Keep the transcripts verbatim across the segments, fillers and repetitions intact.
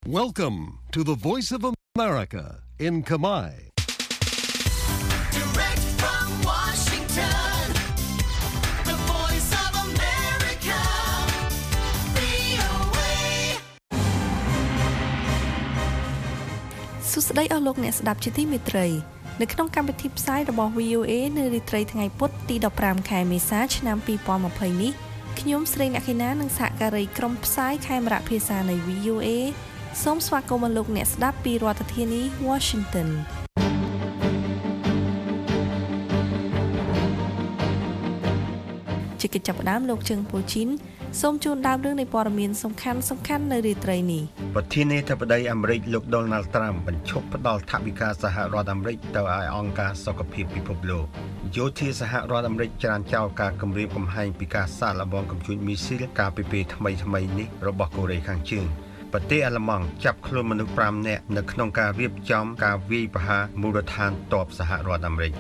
Welcome to the Voice of America in Khmer. Direct from Washington, the Voice of America, វី អូ เอសួស្តីអស់លោកអ្នកស្ដាប់ជាទីមេត្រីនៅក្នុងកម្មវិធីផ្សាយរបស់ វី អូ เอ នៅរាត្រីថ្ងៃពុធទីដប់ប្រាំខែមេសាឆ្នាំពីរពាន់ម្ភៃនេះខ្ញុំស្រីអ្នកខេណានិងសហការីក្រុមផ្សាយខេមរៈភាសានៃ វី អូ เอ សូមស្វាគមន៍លោកអ្នកស្ដាប់ពីរដ្ឋធានី Washington ជាកិច្ចចាប់ផ្ដើមលោកជើងពូជីនសូមជូនដើមរឿងនៃព័ត៌មានសំខាន់សំខាន់នៅរាត្រីនេះប្រធានាធិបតីអាមេរិកលោក Donald Trump បញ្ឈប់ផ្ដល់ថវិកាសហរដ្ឋអាមេរិកទៅឲ្យអង្គការសុខភាពពិភពលោកយោធាសហរដ្ឋអាមេរិកច្រានចោលការគម្រាមកំហែងពីការសាកល្បងកំជួញមីស៊ីលកាលពីពេលថ្មីថ្មីនេះរបស់កូរ៉េខាងជើងប្រទេសអាល្លឺម៉ង់ចាប់ខ្លួនមនុស្សប្រាំនាក់នៅក្នុងការរៀបចំការវាយប្រហារមូលដ្ឋានទ័ពសហរដ្ឋអាមេរិក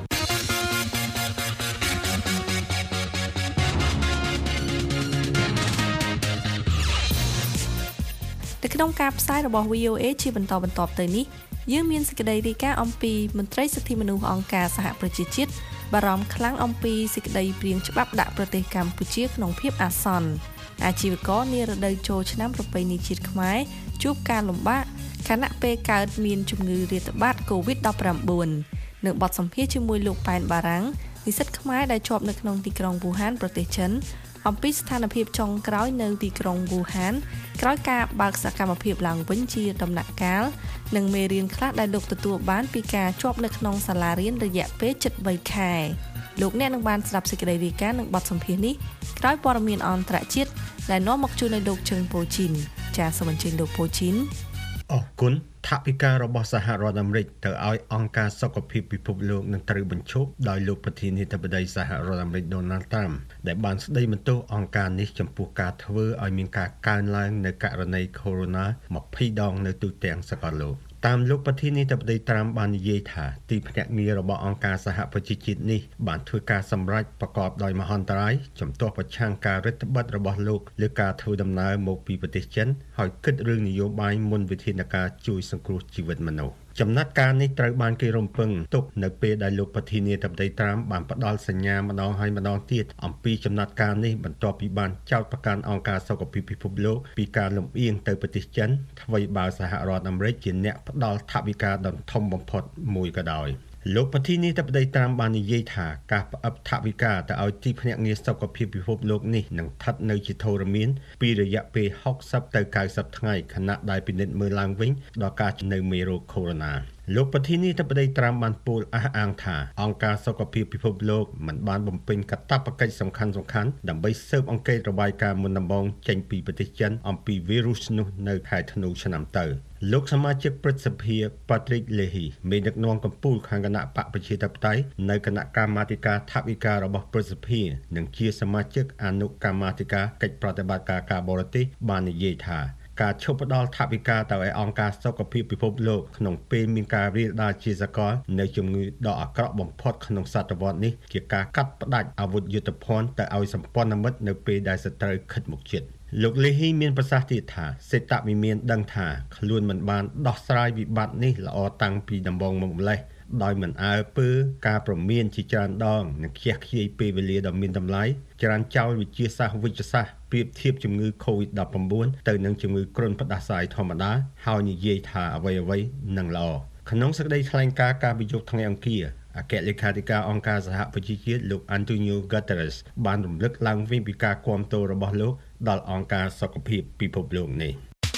នៅក្នុងការផ្សាយរបស់ វី អូ เอ ជាបន្តបន្ទាប់ទៅនេះយើងមានសេចក្តីរាយការណ៍អំពីមន្ត្រីសិទ្ធិមនុស្សអង្គការសហប្រជាជាតិបារម្ភខ្លាំងអំពីសេចក្តីព្រាងច្បាប់ដាក់ប្រទេសកម្ពុជាក្នុងភាពអាសន្នអាជីវករនារដូវចូលឆ្នាំប្រពៃណីជាតិខ្មែរជួបការលំបាកខណៈពេលកើតមានជំងឺរាតត្បាត កូវីដ ដប់ប្រាំបួន នៅបទសម្ភាសន៍ជាមួយលោកប៉ែនបារាំងនិស្សិតខ្មែរដែលជាប់នៅក្នុងទីក្រុងវូហានប្រទេសចិនអំពីស្ថានភាពចុងក្រោយនៅទីក្រុងវូហានក្រោយការបើកសកម្មភាពឡើងវិញជាដំណាក់កាលនិងមេរៀនខ្លះដែលលោកទទួលបានពីការជាប់នៅក្នុងសាលារៀនរយៈពេលជិតបីខែលោកអ្នកនឹងបានស្ដាប់សេចក្តីរាយការណ៍និងបទសម្ភាសន៍នេះក្រោយព័ត៌មានអន្តរជាតិដែលនាំមកជូនដោយលោកជើងពូជីនចាសសូមអញ្ជើញលោកពូជីនអរគុណថវិការបស់សហរដ្ឋអាមេរិកទៅឲ្យអង្គការសុខភាពពិភពលោកនឹងត្រូវបញ្ឈប់ដោយលោកប្រធានាធិបតីសហរដ្ឋអាមេរិក Donald Trump ដែលបានស្ដីបន្ទោសអង្គការនេះចំពោះការធ្វើឲ្យមានការកើនឡើងនៅករណី Corona ម្ភៃដងនៅទូទាំងសកលលោកតាមលោកប្រធានាធិបតី Trump បាននិយាយថាទីភ្នាក់ងាររបស់អង្គការសហប្រជាជាតិនេះបានធ្វើការសម្រេចប្រកបដោយមហន្តរាយជំទាស់ប្រឆាំងការរឹតបន្តឹងរបស់លោកលើការធ្វើដំណើរមកពីប្រទេសចិនហើយគិតរឿងនយោបាយមុនវិធានការជួយសង្គ្រោះជីវិតមនុស្សចំណាត់ការនេះត្រូវបានគេរំពឹងទុកនៅពេលដែលលោកប្រធានាធិបតី Trump បានផ្ដល់សញ្ញាម្ដងហើយម្ដងទៀតអំពីចំណាត់ការនេះបន្ទាប់ពីបានចោទប្រកាន់អង្គការសុខភាពពិភពលោកពីការលំអៀងទៅប្រទេសចិនថ្មីបើសហរដ្ឋអាមេរិកជាអ្នកផ្ដល់ថវិកាដ៏ធំបំផុតមួយក៏ដោយលោកប្រធានាធិបតី Trump បាននិយាយថាការផ្អាប់ថវិកាទៅឲ្យទីភ្នាក់ងារសុខភាពពិភពលោកនេះនឹងស្ថិតនៅជាធរមានពីរយៈពេលហុកសិបទៅកៅសិបថ្ងៃខណៈដែលពិនិត្យមើលឡើងវិញដល់ការជំងឺមេរោគ Corona លោកប្រធានាធិបតី Trump បានពោលអះអាងថាអង្គការសុខភាពពិភពលោកមិនបានបំពេញកាតព្វកិច្ចសំខាន់ៗដើម្បីស៊ើបអង្កេតរបាយការណ៍មុនដំបូងចេញពីប្រទេសចិនអំពីវីរុសនោះនៅខែធ្នូឆ្នាំទៅលោកសមាជិកព្រឹទ្ធសភា Patrick Leahy មេដឹកនាំកម្ពុជាខាងគណៈបកប្រជាធិបតេយ្យនៅគណៈកម្មាធិការថវិការបស់ព្រឹទ្ធសភានិងជាសមាជិកអនុកម្មាធិការកិច្ចប្រតិបត្តិការការបរទេសបាននិយាយថាការឈប់ផ្ដល់ថវិកាទៅឲ្យអង្គការសុខភាពពិភពលោកក្នុងពេលមានការរាលដាលជាសកលនៅជំងឺដ៏អាក្រក់បំផុតក្នុងសតវត្សនេះជាការកាត់ផ្តាច់អាវុធយុទ្ធភ័ណ្ឌទៅឲ្យសម្ព័ន្ធមិត្តនៅពេលដែលសត្រូវខិតមកជិតលោកលេហ៊ីមានប្រសាសន៍ទៀតថាសេតវិមានដឹងថាខ្លួនមិនបានដោះស្រាយវិបត្តិនេះល្អតាំងពីដំបូងមកម្លេះដោយមិនអើពើការប្រមានជាច្រើនដងនិងខ្ជះខ្ជាយពេលវេលាដ៏មានតម្លៃច្រានចោលវិទ្យាសាស្ត្រវិទ្យាសាស្ត្រប្រៀបធៀបជំងឺ កូវីដ ដប់ប្រាំបួន ទៅនឹងជំងឺគ្រុនផ្ដាសាយធម្មតាហើយនិយាយថាអ្វីអ្វីនឹងល្អក្នុងសេចក្តីថ្លែងការណ៍កាលពីយប់ថ្ងៃអង្គារអគ្គលេខាធិការអង្គការសហប្រជាជាតិលោក Antonio Guterres បានរំលឹកឡើងវិញពីការគាំទ្ររបស់លោកដល់អង្គការសុខភាពពិភពលោកនេះ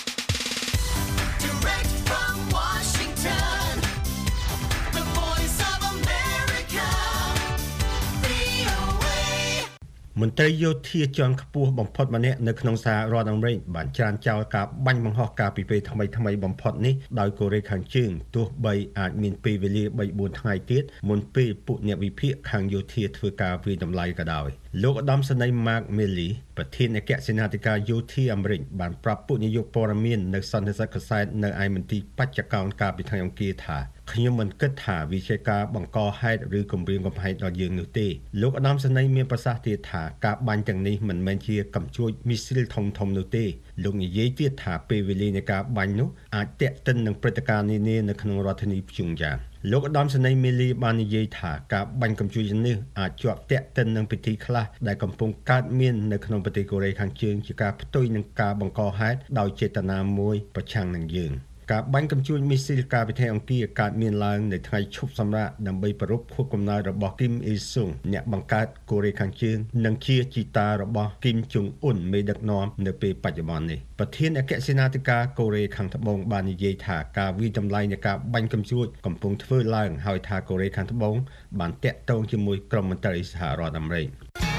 មន្ត្រីយោធាជាន់ខ្ពស់បំផុតម្នាក់នៅក្នុងសហរដ្ឋអាមេរិកបានច្រានចោលការបាញ់បង្ហោះការពីពេលថ្មីថ្មីបំផុតនេះដោយកូរ៉េខាងជើងទោះបីអាចមានពេលវេលា បីបួន ថ្ងៃទៀតមុនពេលពួកអ្នកវិភាគខាងយោធាធ្វើការវាយតម្លៃក៏ដោយលោកឧត្តមសេនីយ៍ Mark Milley ប្រធានអគ្គសេនាធិការយោធាអាមេរិកបានប្រាប់ពួកនាយកព័ត៌មាននៅសន្និសីទកាសែតនៅឯមន្ទីរបច្ចកោណកាលពីថ្ងៃអង្គារថាខ្ញុំមិនគិតថាវាជាការបង្កហេតុឬគំរាមកំហែងដល់យើងនោះទេលោកឧត្តមសេនីយ៍មានប្រសាសន៍ទៀតថាការបាញ់ទាំងនេះមិនមែនជាកំជួចមីស៊ីលធំធំនោះទេលោកនិយាយទៀតថាពេលវេលានៃការបាញ់នោះអាចទាក់ទិននឹងព្រឹត្តិការណ៍នានានៅក្នុងរដ្ឋធានីព្យុងយ៉ាងលោកឧត្តមសេនីយ៍ Milley បាននិយាយថាការបាញ់កំជួចនេះអាចជាប់ទាក់ទិននឹងពិធីខ្លះដែលកំពុងកើតមាននៅក្នុងប្រទេសកូរ៉េខាងជើងជាការផ្ទុយនឹងការបង្កហេតុដោយចេតនាមួយប្រឆាំងនឹងយើងការបាញ់កំជួចមីស៊ីលកាលពីថ្ងៃអង្គារកើតមានឡើងនៅថ្ងៃឈប់សម្រាកដើម្បីប្រារព្ធខួបកំណើតរបស់ Kim Il Sung អ្នកបង្កើតកូរ៉េខាងជើងនិងជាជីតារបស់ Kim Jong Un មេដឹកនាំនៅពេលបច្ចុប្បន្ននេះប្រធានអគ្គសេនាធិការកូរ៉េខាងត្បូងបាននិយាយថាការវិតម្លៃនៃការបាញ់កំជួចកំពុងធ្វើឡើងហើយថាកូរ៉េខាងត្បូងបានតាក់ទងជាមួយក្រុមមន្ត្រីសហរដ្ឋអាមេរិក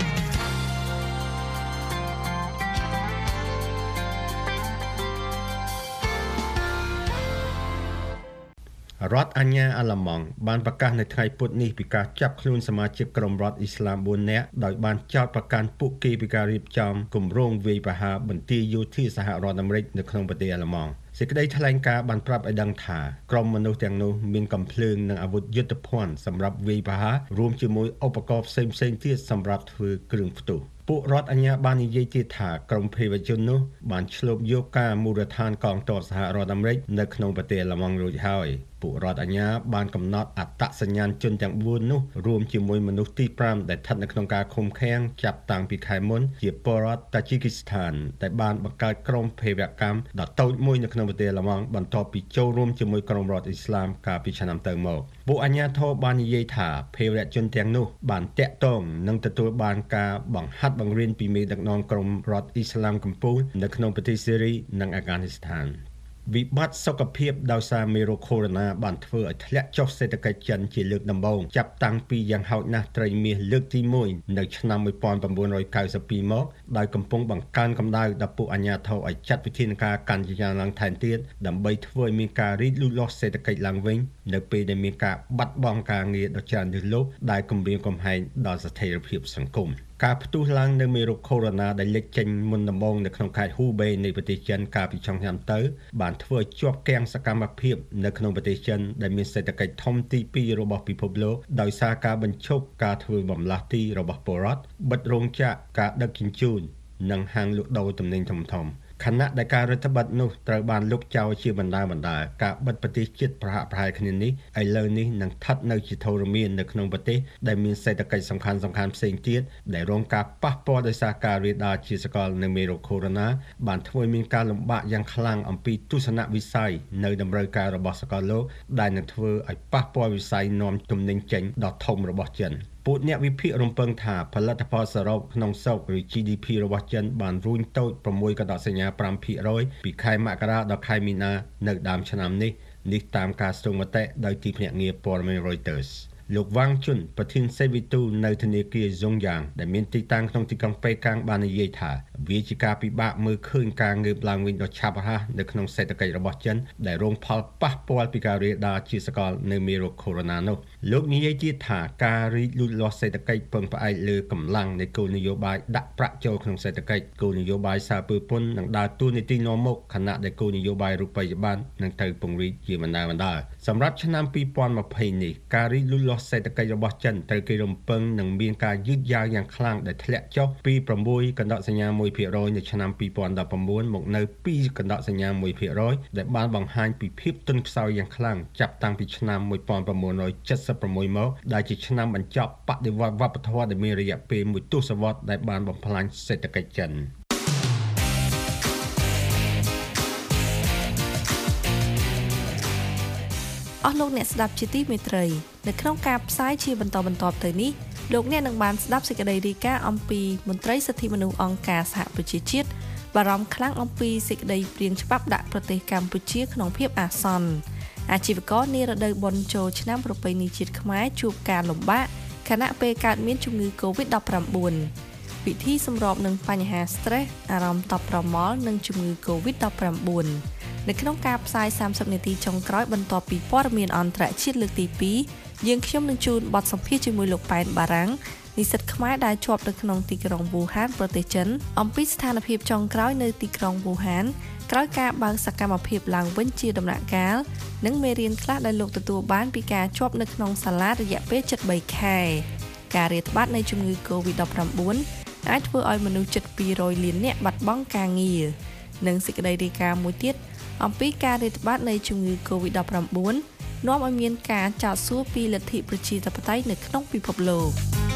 រដ្ឋអាជ្ញាអាល្លឺម៉ង់បានប្រកាសនៅថ្ងៃពុធនេះពីការចាប់ខ្លួនសមាជិកក្រុមរដ្ឋអ៊ីស្លាមបួននាក់ដោយបានចោទប្រកាន់ពួកគេពីការរៀបចំគម្រោងវាយប្រហារបន្ទាយយោធាសហរដ្ឋអាមេរិកនៅក្នុងប្រទេសអាល្លឺម៉ង់សេចក្តីថ្លែងការណ៍បានប្រាប់ឲ្យដឹងថាក្រុមមនុស្សទាំងនោះមានកំភ្លើងនិងអាវុធយុទ្ធភ័ណ្ឌសម្រាប់វាយប្រហាររួមជាមួយឧបករណ៍ផ្សេងៗទៀតសម្រាប់ធ្វើគ្រឿងផ្ទុះពួករដ្ឋអាជ្ញាបាននិយាយទៀតថាក្រុមភេរវជននោះបានឆ្លូបយកការមូលដ្ឋានកងទ័ពសហរដ្ឋអាមេរិកនៅក្នុងប្រទេសអាល្លឺម៉ង់រួចហើយពួករដ្ឋអាជ្ញាបានកំណត់អត្តសញ្ញាណជនទាំងបួននោះរួមជាមួយមនុស្សទីប្រាំដែលស្ថិតនៅក្នុងការឃុំឃាំងចាប់តាំងពីខែមុនជាពលរដ្ឋតាជីគីស្ថានដែលបានបង្កើតក្រុមភេរវកម្មដ៏តូចមួយនៅក្នុងប្រទេសអាល្លឺម៉ង់បន្ទាប់ពីចូលរួមជាមួយក្រុមរដ្ឋអ៊ីស្លាមកាលពីឆ្នាំទៅមកពួកអាជ្ញាធរបាននិយាយថាភេរវជនទាំងនោះបានតាក់ទងនិងទទួលបានការបង្ហាត់បង្រៀនពីមេដឹកនាំក្រុមរដ្ឋអ៊ីស្លាមកំពូលនៅក្នុងប្រទេសសេរីនិងអាហ្គានីស្ថានវិបត្តិសុខភាពដោយសារមេរោគកូវីដ -19 បានធ្វើឲ្យធ្លាក់ចុះសេដ្ឋកិច្ចចិនជាលើកដំបូងចាប់តាំងពីយ៉ាងហោចណាស់ត្រីមាសលើកទីមួយនៅឆ្នាំnineteen ninety-twoមកដោយកំពុងបង្កើនកម្ដៅដល់ពួកអាជ្ញាធរឲ្យចាត់វិធានការកាន់ជាយ៉ាងឡើងថែមទៀតដើម្បីធ្វើឲ្យមានការរីកលូតលាស់សេដ្ឋកិច្ចឡើងវិញនៅពេលដែលមានការបាត់បង់ការងារដ៏ច្រើនលើសលប់ដែលគំរាមកំហែងដល់ស្ថិរភាពសង្គមការផ្ទុះឡើងនៃមេរោគកូវីដ -19 ដែលលេចចេញមុនដំបូងនៅក្នុងខេត្ត Hubei នៃប្រទេសចិនកាលពីចុងឆ្នាំទៅបានធ្វើឲ្យជាប់គាំងសកម្មភាពនៅក្នុងប្រទេសចិនដែលមានសេដ្ឋកិច្ចធំទីពីររបស់ពិភពលោកដោយសារការបញ្ឈប់ការធ្វើបម្លាស់ទីរបស់ពលរដ្ឋបិទរោងចក្រការដឹកជញ្ជូននិងហាងលក់ដូរទំនិញធំៗខណៈដែលការរដ្ឋបិទនោះត្រូវបានលុបចោលជាបណ្ដាបណ្ដាការបិទប្រទេសជាតិប្រហាក់ប្រហែលគ្នានេះឥឡូវនេះនឹងស្ថិតនៅជាធរមាននៅក្នុងប្រទេសដែលមានសេដ្ឋកិច្ចសំខាន់ៗផ្សេងទៀតដែលរងការប៉ះពាល់ដោយសារការរាលដាលជាសកលនៃមេរោគកូវីដ -19 បានធ្វើឲ្យមានការលំបាកយ៉ាងខ្លាំងអំពីទស្សនវិស័យនៅតម្រូវការរបស់សកលលោកដែលនឹងធ្វើឲ្យប៉ះពាល់វិស័យនាំទំនិញចេញដ៏ធំរបស់ចិនពួកអ្នកវិភាគរំពឹងថាផលិតផលសរុបក្នុងស្រុកឬ ជី ឌី ភី របស់ចិនបានរួញតូចsixកណ្ដោសញ្ញាfive percent ពីខែមករាដល់ខែមីនានៅដើមឆ្នាំនេះនេះតាមការស្ទង់មតិដោយទីភ្នាក់ងារព័ត៌មាន Reuters លោកវ៉ាងជុនប្រធានសេវិទូនៅធនាគារ Zhongyang ដែលមានទីតាំងក្នុងទីក្រុងប៉េកាំងបាននិយាយថាវាជាការពិបាកមើលឃើញការងើបឡើងវិញដ៏ឆាប់រហ័សនៅក្នុងសេដ្ឋកិច្ចរបស់ចិនដែលរងផលប៉ះពាល់ពីការរាលដាលជាសកលនៃមេរោគកូវីដ -19 នោះលោកនិយាយទៀតថាការរីកលូតលាស់សេដ្ឋកិច្ចពឹងផ្អែកលើកម្លាំងនៃគោលនយោបាយដាក់ប្រាក់ចូលក្នុងសេដ្ឋកិច្ចគោលនយោបាយសារពើពន្ធនឹងដើរតួនាទីនាំមុខខណៈដែលគោលនយោបាយរូបិយប័ណ្ណនឹងត្រូវពង្រីកជាបណ្ដាបណ្ដាសម្រាប់ឆ្នាំtwenty twentyនេះការរីកលូតលាស់សេដ្ឋកិច្ចរបស់ចិនត្រូវគេរំពឹងនឹងមានការយឺតយ៉ាវយ៉ាងខ្លាំងដែលធ្លាក់ចុះពីsixកណ្ដោសញ្ញាone percentនៅឆ្នាំtwenty nineteenមកនៅtwoកណ្ដោសញ្ញាone percentដែលបានបង្ហាញពីភាពទន់ខ្សោយយ៉ាងខ្លាំងចាប់តាំងពីឆ្នាំnineteen seventy-sixមកដែលជាឆ្នាំបញ្ចប់បដិវត្តន៍វប្បធម៌ដែលមានរយៈពេលមួយទសវត្សរ៍ដែលបានបំផ្លាញសេដ្ឋកិច្ចចិនអស់លោកអ្នកស្ដាប់ជាទីមេត្រីនៅក្នុងការផ្សាយជាបន្តបន្ទាប់ទៅនេះលោកអ្នកនឹងបានស្ដាប់សេចក្តីរាយការណ៍អំពីមន្ត្រីសិទ្ធិមនុស្សអង្គការសហប្រជាជាតិបារម្ភខ្លាំងអំពីសេចក្តីព្រាងច្បាប់ដាក់ប្រទេសកម្ពុជាក្នុងភាពអាសន្នអាជីវករនារដូវបុណ្យចូលឆ្នាំប្រពៃណីជាតិខ្មែរជួបការលំបាកខណៈពេលកើតមានជំងឺ កូវីដ -19 វិធីសម្របនឹងបញ្ហា stress អារម្មណ៍តប់ប្រមល់និងជំងឺ កូវីដ -19 នៅក្នុងការផ្សាយthirtyនាទីចុងក្រោយបន្ទាប់ពីព័ត៌មានអន្តរជាតិលើកទីtwoយើងខ្ញុំនឹងជូនបទសម្ភាសន៍ជាមួយលោកប៉ែនបារាំងនិស្សិតខ្មែរដែលជាប់នៅក្នុងទីក្រុងវូហានប្រទេសចិនអំពីស្ថានភាពចុងក្រោយនៅទីក្រុងវូហានក្រោយការបើកសកម្មភាពឡើងវិញជាដំណាក់កាលនិងមេរៀនខ្លះដែលលោកទទួលបានពីការជាប់នៅក្នុងសាលារយៈពេលជិត3ខែការរាតត្បាតនៃជំងឺ កូវីដ ដប់ប្រាំបួន អាចធ្វើឲ្យមនុស្សជិតពីររយលាននាក់បាត់បង់ការងារនិងសេចក្តីរាយការណ៍មួយទៀតអំពីការរាតត្បាតនៃជំងឺ កូវីដ ដប់ប្រាំបួន នាំឲ្យមានការចោទសួរពីលទ្ធិប្រជាធិបតេយ្យនៅក្នុងពិភពលោក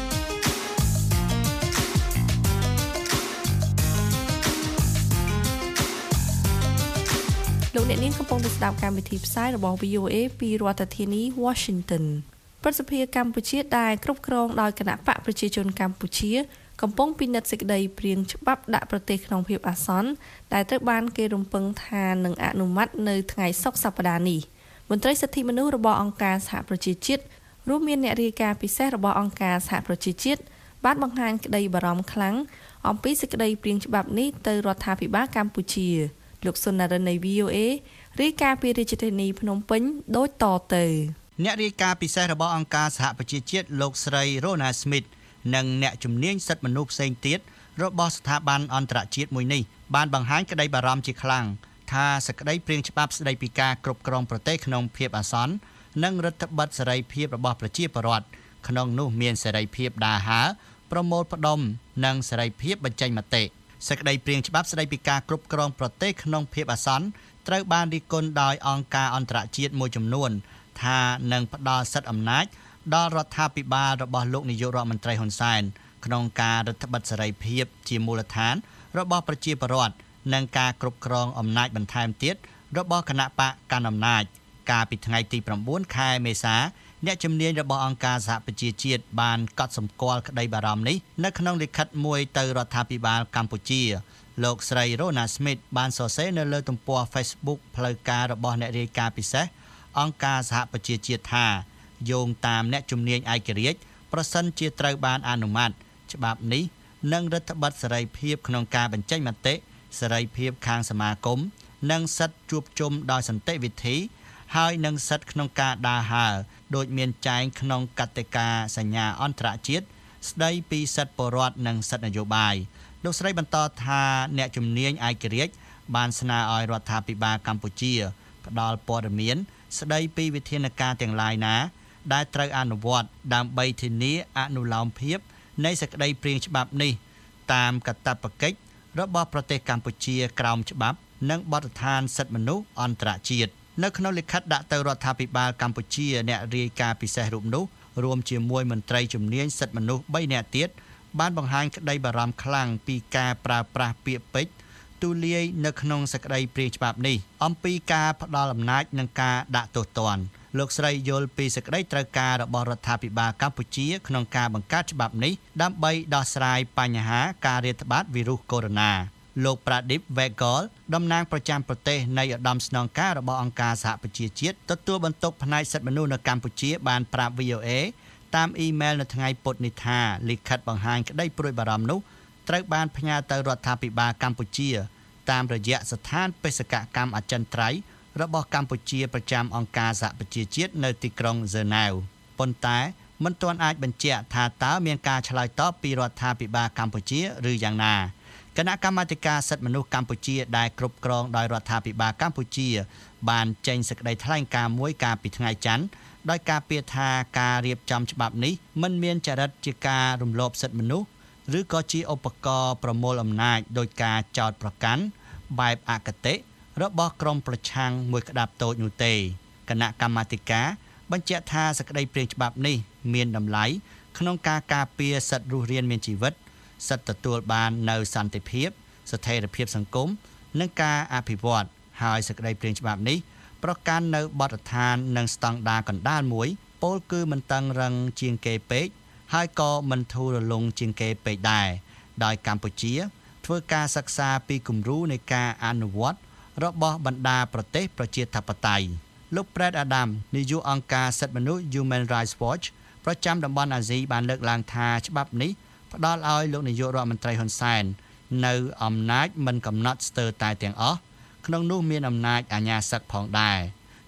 លោកអ្នកនាងកំពុងស្ដាប់កម្មវិធីផ្សាយរបស់ វី អូ เอ ពីរដ្ឋធានី Washington ព្រឹទ្ធសភាកម្ពុជាដែលគ្រប់គ្រងដោយគណៈបកប្រជាជនកម្ពុជាកំពុងពិនិត្យសេចក្តីព្រាងច្បាប់ដាក់ប្រទេសក្នុងភាពអាសន្នដែលត្រូវបានគេរំពឹងថានឹងអនុម័តនៅថ្ងៃសុក្រសប្តាហ៍នេះមន្ត្រីសិទ្ធិមនុស្សរបស់អង្គការសហប្រជាជាតិរួមមានអ្នករាយការណ៍ពិសេសរបស់អង្គការសហប្រជាជាតិបានបង្ហាញក្តីបារម្ភខ្លាំងអំពីសេចក្តីព្រាងច្បាប់នេះទៅរដ្ឋាភិបាលកម្ពុជាលោកសុននរិននៃ វី អូ เอ រាយការណ៍ពីរាជធានីភ្នំពេញដូចតទៅអ្នករាយការណ៍ពិសេសរបស់អង្គការសហប្រជាជាតិលោកស្រី Rona Smith និងអ្នកជំនាញសិទ្ធិមនុស្សផ្សេងទៀតរបស់ស្ថាប័នអន្តរជាតិមួយនេះបានបង្ហាញក្តីបារម្ភជាខ្លាំងថាសេចក្តីព្រាងច្បាប់ស្តីពីការគ្រប់គ្រងប្រទេសក្នុងភាពអាសន្ននិងរដ្ឋបិទសេរីភាពរបស់ប្រជាពលរដ្ឋក្នុងនោះមានសេរីភាពដើរហើរប្រមូលផ្ដុំនិងសេរីភាពបញ្ចេញមតិសេចក្តីព្រាងច្បាប់ស្តីពីការគ្រប់គ្រងប្រទេសក្នុងភាពអាសន្នត្រូវបានរិះគន់ដោយអង្គការអន្តរជាតិមួយចំនួនថានឹងផ្ដល់សិទ្ធិអំណាចដល់រដ្ឋាភិបាលរបស់លោកនាយករដ្ឋមន្ត្រីហ៊ុនសែនក្នុងការរដ្ឋបិទសេរីភាពជាមូលដ្ឋានរបស់ប្រជាពលរដ្ឋនិងការគ្រប់គ្រងអំណាចបន្ថែមទៀតរបស់គណៈបកកាន់អំណាចកាលពីថ្ងៃទីប្រាំបួនខែមេសាអ្នកជំនាញរបស់អង្គការសហប្រជាជាតិបានកត់សម្គាល់ក្តីបារម្ភនេះនៅក្នុងលិខិតមួយទៅរដ្ឋាភិបាលកម្ពុជាលោកស្រី Rona Smith បានសរសេរនៅលើទំព័រ Facebook ផ្លូវការរបស់អ្នករាយការណ៍ពិសេសអង្គការសហប្រជាជាតិថាយោងតាមអ្នកជំនាញឯករាជ្យប្រសិនជាត្រូវបានអនុម័តច្បាប់នេះនឹងរដ្ឋបិទសេរីភាពក្នុងការបញ្ចេញមតិសេរីភាពខាងសមាគមនិងសិទ្ធិជួបជុំដោយសន្តិវិធីហើយនិងសិទ្ធិក្នុងការដើរហើរដោយមានចែងក្នុងកតិកាសញ្ញាអន្តរជាតិស្តីពីសិទ្ធិពលរដ្ឋនិងសិទ្ធិនយោបាយលោកស្រីបន្តថាអ្នកជំនាញឯករាជ្យបានស្នើឲ្យរដ្ឋាភិបាលកម្ពុជាផ្ដល់ព័ត៌មានស្តីពីវិធានការទាំងឡាយណាដែលត្រូវអនុវត្តដើម្បីធានាអនុលោមភាពនៃសេចក្តីព្រាងច្បាប់នេះតាមកាតព្វកិច្ចរបស់ប្រទេសកម្ពុជាក្រោមច្បាប់និងបទដ្ឋានសិទ្ធិមនុស្សអន្តរជាតិនៅក្នុងលិខិតដាក់ទៅរដ្ឋាភិបាលកម្ពុជាអ្នករាយការណ៍ពិសេសរូបនោះរួមជាមួយមន្ត្រីជំនាញសិទ្ធិមនុស្សបីនាក់ទៀតបានបង្ហាញក្តីបារម្ភខ្លាំងពីការប្រើប្រាស់ពាក្យពេចន៍ទូលាយនៅក្នុងសេចក្តីព្រាងច្បាប់នេះអំពីការផ្ដល់អំណាចនិងការដាក់ទោសទណ្ឌលោកស្រីយល់ពីសេចក្តីត្រូវការរបស់រដ្ឋាភិបាលកម្ពុជាក្នុងការបង្កើតច្បាប់នេះដើម្បីដោះស្រាយបញ្ហាការរាតត្បាតវីរុសកូវីដ លោក Pradip Vegol តំណាងប្រចាំប្រទេសនៃឧត្តមស្នងការរបស់អង្គការសហប្រជាជាតិទទួលបន្ទុកផ្នែកសិទ្ធិមនុស្សនៅកម្ពុជាបានប្រាប់ វី អូ เอ តាមអ៊ីមែលនៅថ្ងៃពុធនេះថាលិខិតបង្ហាញក្តីព្រួយបារម្ភនោះត្រូវបានផ្ញើទៅរដ្ឋាភិបាលកម្ពុជាតាមរយៈស្ថានបេសកកម្មអចិន្ត្រៃយ៍របស់កម្ពុជាប្រចាំអង្គការសហប្រជាជាតិនៅទីក្រុងហ្សឺណែវប៉ុន្តែមិនទាន់អាចបញ្ជាក់ថាតើមានការឆ្លើយតបពីរដ្ឋាភិបាលកម្ពុជាឬយ៉ាងណាគណៈកម្មាធិការសិទ្ធិមនុស្សកម្ពុជាដែលគ្រប់គ្រងដោយរដ្ឋាភិបាលកម្ពុជាបានចេញសេចក្តីថ្លែងការណ៍មួយកាលពីថ្ងៃច័ន្ទដោយការពារថាការរៀបចំច្បាប់នេះមិនមានចរិតជាការរំលោភសិទ្ធិមនុស្សឬក៏ជាឧបករណ៍ប្រមូលអំណាចដោយការចោទប្រកាន់បែបអគតិរបស់ក្រុមប្រឆាំងមួយក្តាប់តូចនោះទេគណៈកម្មាធិការបញ្ជាក់ថាសេចក្តីព្រាងច្បាប់នេះមានតម្លៃក្នុងការការពារសិទ្ធិរស់រានមានជីវិតសិទ្ធិទទួលបាននៅសន្តិភាពស្ថិរភាពសង្គមនិងការអភិវឌ្ឍហើយសេចក្តីព្រាងច្បាប់នេះប្រកាន់នៅបទដ្ឋាននិងស្តង់ដារកណ្ដាលមួយពោលគឺមិនតឹងរឹងជាងគេពេកហើយក៏មិនធូររលុងជាងគេពេកដែរដោយកម្ពុជាធ្វើការសិក្សាពីគំរូនៃការអនុវត្តរបស់បណ្ដាប្រទេសប្រជាធិបតេយ្យលោក Brad Adam នាយកអង្គការសិទ្ធិមនុស្ស Human Rights Watch ប្រចាំតំបន់អាស៊ីបានលើកឡើងថាច្បាប់នេះផ្ដល់ឲ្យលោកនាយករដ្ឋមន្ត្រីហ៊ុនសែននៅអំណាចមិនកំណត់ស្ទើរតែទាំងអស់ក្នុងនោះមានអំណាចអាជ្ញាសឹកផងដែរ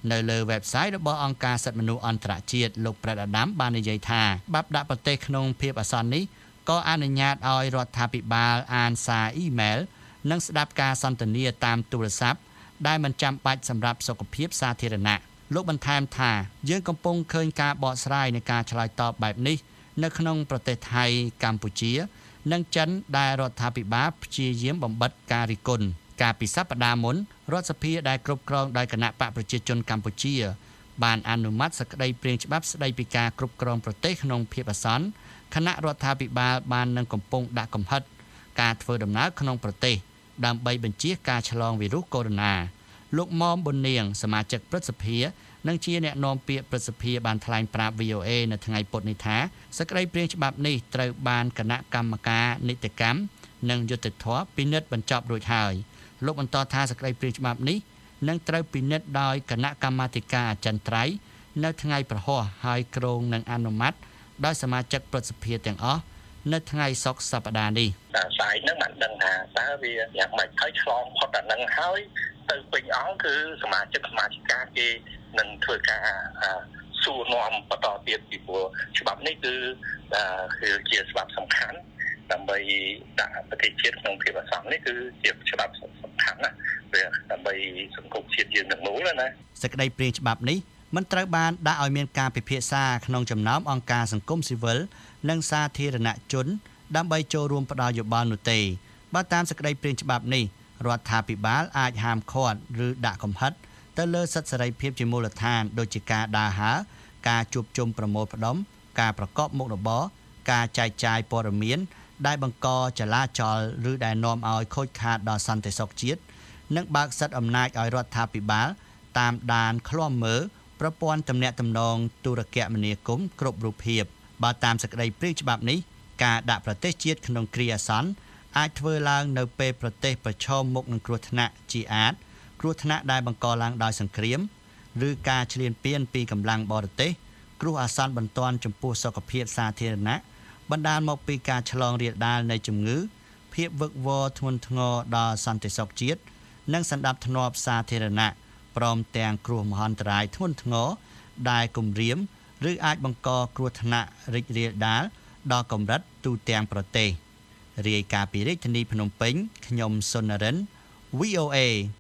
នៅលើ website របស់អង្គការសិទ្ធិមនុស្សអន្តរជាតិលោកប្រដាដាមបាននិយាយថាបាប់ដាក់ប្រទេសក្នុងភាពអាសន្ននេះក៏អនុញ្ញាតឲ្យរដ្ឋាភិបាលអានសារអ៊ីមែលនិងស្ដាប់ការសន្ទនាតាមទូរស័ព្ទដែលមិនចាំបាច់សម្រាប់សុខភាពសាធារណៈលោកបន្ថែមថាយើងកំពុងឃើញការបកស្រាយនៃការឆ្លើយតបបែបនេះនៅក្នុងប្រទេសថៃកម្ពុជានិងចិនដែលរដ្ឋាភិបាលព្យាយាមបំបិទការរិះគន់កាលពីសប្តាហ៍មុនរដ្ឋសភាដែលគ្រប់គ្រងដោយគណៈបកប្រជាជនកម្ពុជាបានអនុម័តសេចក្តីព្រាងច្បាប់ស្តីពីការគ្រប់គ្រងប្រទេសក្នុងភាពអាសន្នគណៈរដ្ឋាភិបាលបាននឹងកំពុងដាក់កំហិតការធ្វើដំណើរក្នុងប្រទេសដើម្បីបញ្ជៀសការឆ្លងវីរុសកូវីដ លោកមុំប៊ុននាងសមាជិកព្រឹទ្ធសភានិងជាអ្នកនាំពាក្យព្រឹទ្ធសភាបានថ្លែងប្រាប់ V O A នៅថ្ងៃពុធនេះថាសេចក្តីព្រាងច្បាប់នេះត្រូវបានគណៈកម្មការនីតិកម្មនិងយុត្តិធម៌ពិនិត្យបញ្ចប់រួចហើយលោកបន្តថាសេចក្តីព្រាងច្បាប់នេះនឹងត្រូវពិនិត្យដោយគណៈកម្មាធិការអចិន្ត្រៃយ៍នៅថ្ងៃប្រហ័សហើយគ្រងនឹងអនុម័តដោយសមាជិកព្រឹទ្ធសភាទាំងអស់នៅថ្ងៃសុក្រសប្តាហ៍នេះតែស្អែកហ្នឹងបានដឹងថាតើវាយ៉ាងម៉េចហើយឆ្លងផុតអាហ្នឹងហើយទៅពេញអង្គគឺសមាជិកសមាជិកាគេនឹងធ្វើការសួរនាំបន្តទៀតពីព្រោះច្បាប់នេះគឺគឺជាច្បាប់សំខាន់ដើម្បីដាក់ប្រទេសជាតិក្នុងភាពអាសន្ននេះគឺជាច្បាប់សំខាន់ណាស់ដើម្បីសង្គមជាតិយើងទាំងមូលណាសេចក្តីព្រាងច្បាប់នេះមិនត្រូវបានដាក់ឲ្យមានការពិភាក្សាក្នុងចំណោមអង្គការសង្គមស៊ីវិលនិងសាធារណជនដើម្បីចូលរួមផ្ដល់យោបល់នោះទេបើតាមសេចក្តីព្រាងច្បាប់នេះរដ្ឋាភិបាលអាចហាមឃាត់ឬដាក់កំហិតទៅលើសិទ្ធិសេរីភាពជាមូលដ្ឋានដូចជាការដើរហើរការជួបជុំប្រមូលផ្ដុំការប្រកបមុខរបរការចែកចាយព័ត៌មានដែលបង្កចលាចលឬដែលនាំឲ្យខូចខាតដល់សន្តិសុខជាតិនិងបើកសិទ្ធិអំណាចឲ្យរដ្ឋាភិបាលតាមដានឃ្លាំមើលប្រព័ន្ធទំនាក់ទំនងទូរគមនាគមន៍គ្រប់រូបភាពបើតាមសេចក្តីព្រាងច្បាប់នេះការដាក់ប្រទេសជាតិក្នុងគ្រាអាសន្នអាចធ្វើឡើងនៅពេលប្រទេសប្រឈមមុខនឹងគ្រោះថ្នាក់ជាអាតគ្រោះថ្នាក់ដែលបង្កឡើងដោយសង្គ្រាមឬការឈ្លានពានពីកម្លាំងបរទេសគ្រោះអាសន្នបន្ទាន់ចំពោះសុខភាពសាធារណៈបណ្ដាលមកពីការឆ្លងរាលដាលនៃជំងឺភាពវឹកវរធ្ងន់ធ្ងរដល់សន្តិសុខជាតិនិងសណ្ដាប់ធ្នាប់សាធារណៈព្រមទាំងគ្រោះមហន្តរាយធ្ងន់ធ្ងរដែលគំរាមឬអាចបង្កគ្រោះថ្នាក់រីករាលដាលដល់កម្រិតទូទាំងប្រទេសរាយការណ៍ពីរាជធានីភ្នំពេញខ្ញុំសុននរិន V O A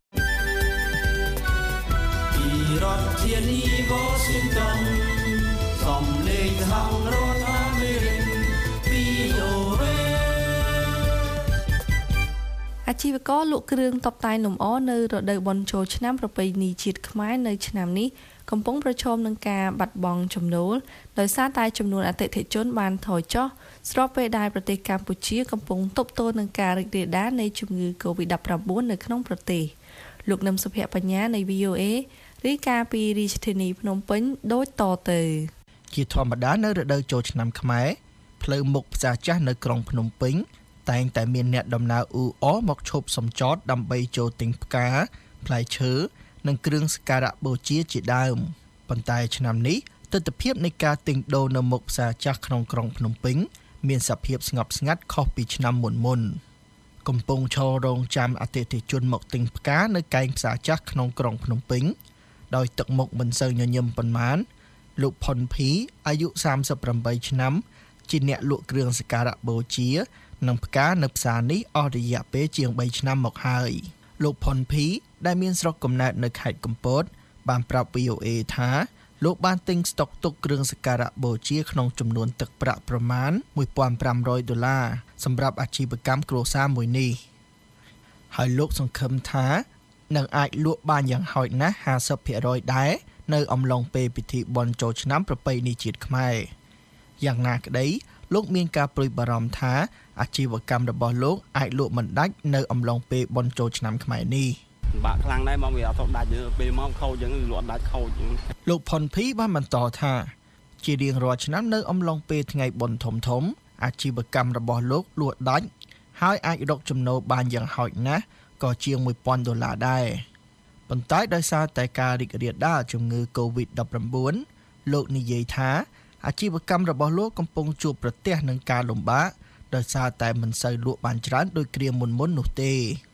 ពីរដ្ឋធានី Washington សំឡេងសហរដ្ឋអាមេរិក V O A អាជីវករលក់គ្រឿងតុបតែងលម្អនៅរដូវបុណ្យចូលឆ្នាំប្រពៃណីជាតិខ្មែរនៅឆ្នាំនេះកំពុងប្រឈមនឹងការបាត់បង់ចំណូលដោយសារតែចំនួនអតិថិជនបានថយចុះស្របពេលដែលប្រទេសកម្ពុជាកំពុងទប់ទល់នឹងការរីករាលដាលនៃជំងឺ កូវីដ ដប់ប្រាំបួន នៅក្នុងប្រទេសលោកនឹមសុភ័ក្របញ្ញានៃ V O A រាយការណ៍ពីរាជធានីភ្នំពេញដូចតទៅជាធម្មតានៅរដូវចូលឆ្នាំខ្មែរផ្លូវមុខផ្សារចាស់នៅក្រុងភ្នំពេញតែងតែមានអ្នកដំណើរអ៊ូអរមកឈប់សំចតដើម្បីចូលទិញផ្កាផ្លែឈើនិងគ្រឿងសក្ការៈបូជាជាដើមប៉ុន្តែឆ្នាំនេះទិដ្ឋភាពនៃការទិញដូរនៅមុខផ្សារចាស់ក្នុងក្រុងភ្នំពេញមានសភាពស្ងប់ស្ងាត់ខុសពីឆ្នាំមុនមុនកំពុងឈររងចាំអតិថិជនមកទិញផ្កានៅកែងផ្សារចាស់ក្នុងក្រុងភ្នំពេញដោយទឹកមុខមិនសូវញញឹមប៉ុន្មានលោកផុនភីអាយុសាមសិបប្រាំបីឆ្នាំជាអ្នកលក់គ្រឿងសក្ការៈបូជានិងផ្កានៅផ្សារនេះអស់រយៈពេលជាងបីឆ្នាំមកហើយលោកផុនភីដែលមានស្រុកកំណើតនៅខេត្តកំពតបានប្រាប់ V O A ថាលោកបានទិញស្តុកទុកគ្រឿងសក្ការៈបូជាក្នុងចំនួនទឹកប្រាក់ប្រមាណមួយពាន់ប្រាំរយដុល្លារសម្រាប់អាជីវកម្មគ្រួសារមួយនេះហើយលោកសង្ឃឹមថានឹងអាចលក់បានយ៉ាងហោចណាស់ห้าสิบភាគរយដែរនៅអំឡុងពេលពិធីបុណ្យចូលឆ្នាំប្រពៃណីជាតិខ្មែរយ៉ាងណាក្តីលោកមានការព្រួយបារម្ភថាអាជីវកម្មរបស់លោកអាចលក់មិនដាច់នៅអំឡុងពេលបុណ្យចូលឆ្នាំខ្មែរនេះបាក់ខ្លាំងដែរមកវាអត់ទៅដាច់ពេលមកខូចអញ្ចឹងលក់ដាច់ខូចអញ្ចឹងលោកផុនភីបានបន្តថាជារៀងរាល់ឆ្នាំនៅអំឡុងពេលថ្ងៃបុណ្យធំធំអាជីវកម្មរបស់លោកលក់ដាច់ហើយអាចរកចំណូលបានយ៉ាងហោចណាស់ក៏ជាងមួយពាន់ដុល្លារដែរប៉ុន្តែដោយសារតែការរីករាលដាលជំងឺ កូវីដ ដប់ប្រាំបួន លោកនិយាយថាអាជីវកម្មរបស់លោកកំពុងជួបប្រទះនឹងការលំបាកដោយសារតែមិនសូវលក់បានច្រើនដូចគ្រាមុនមុននោះទេ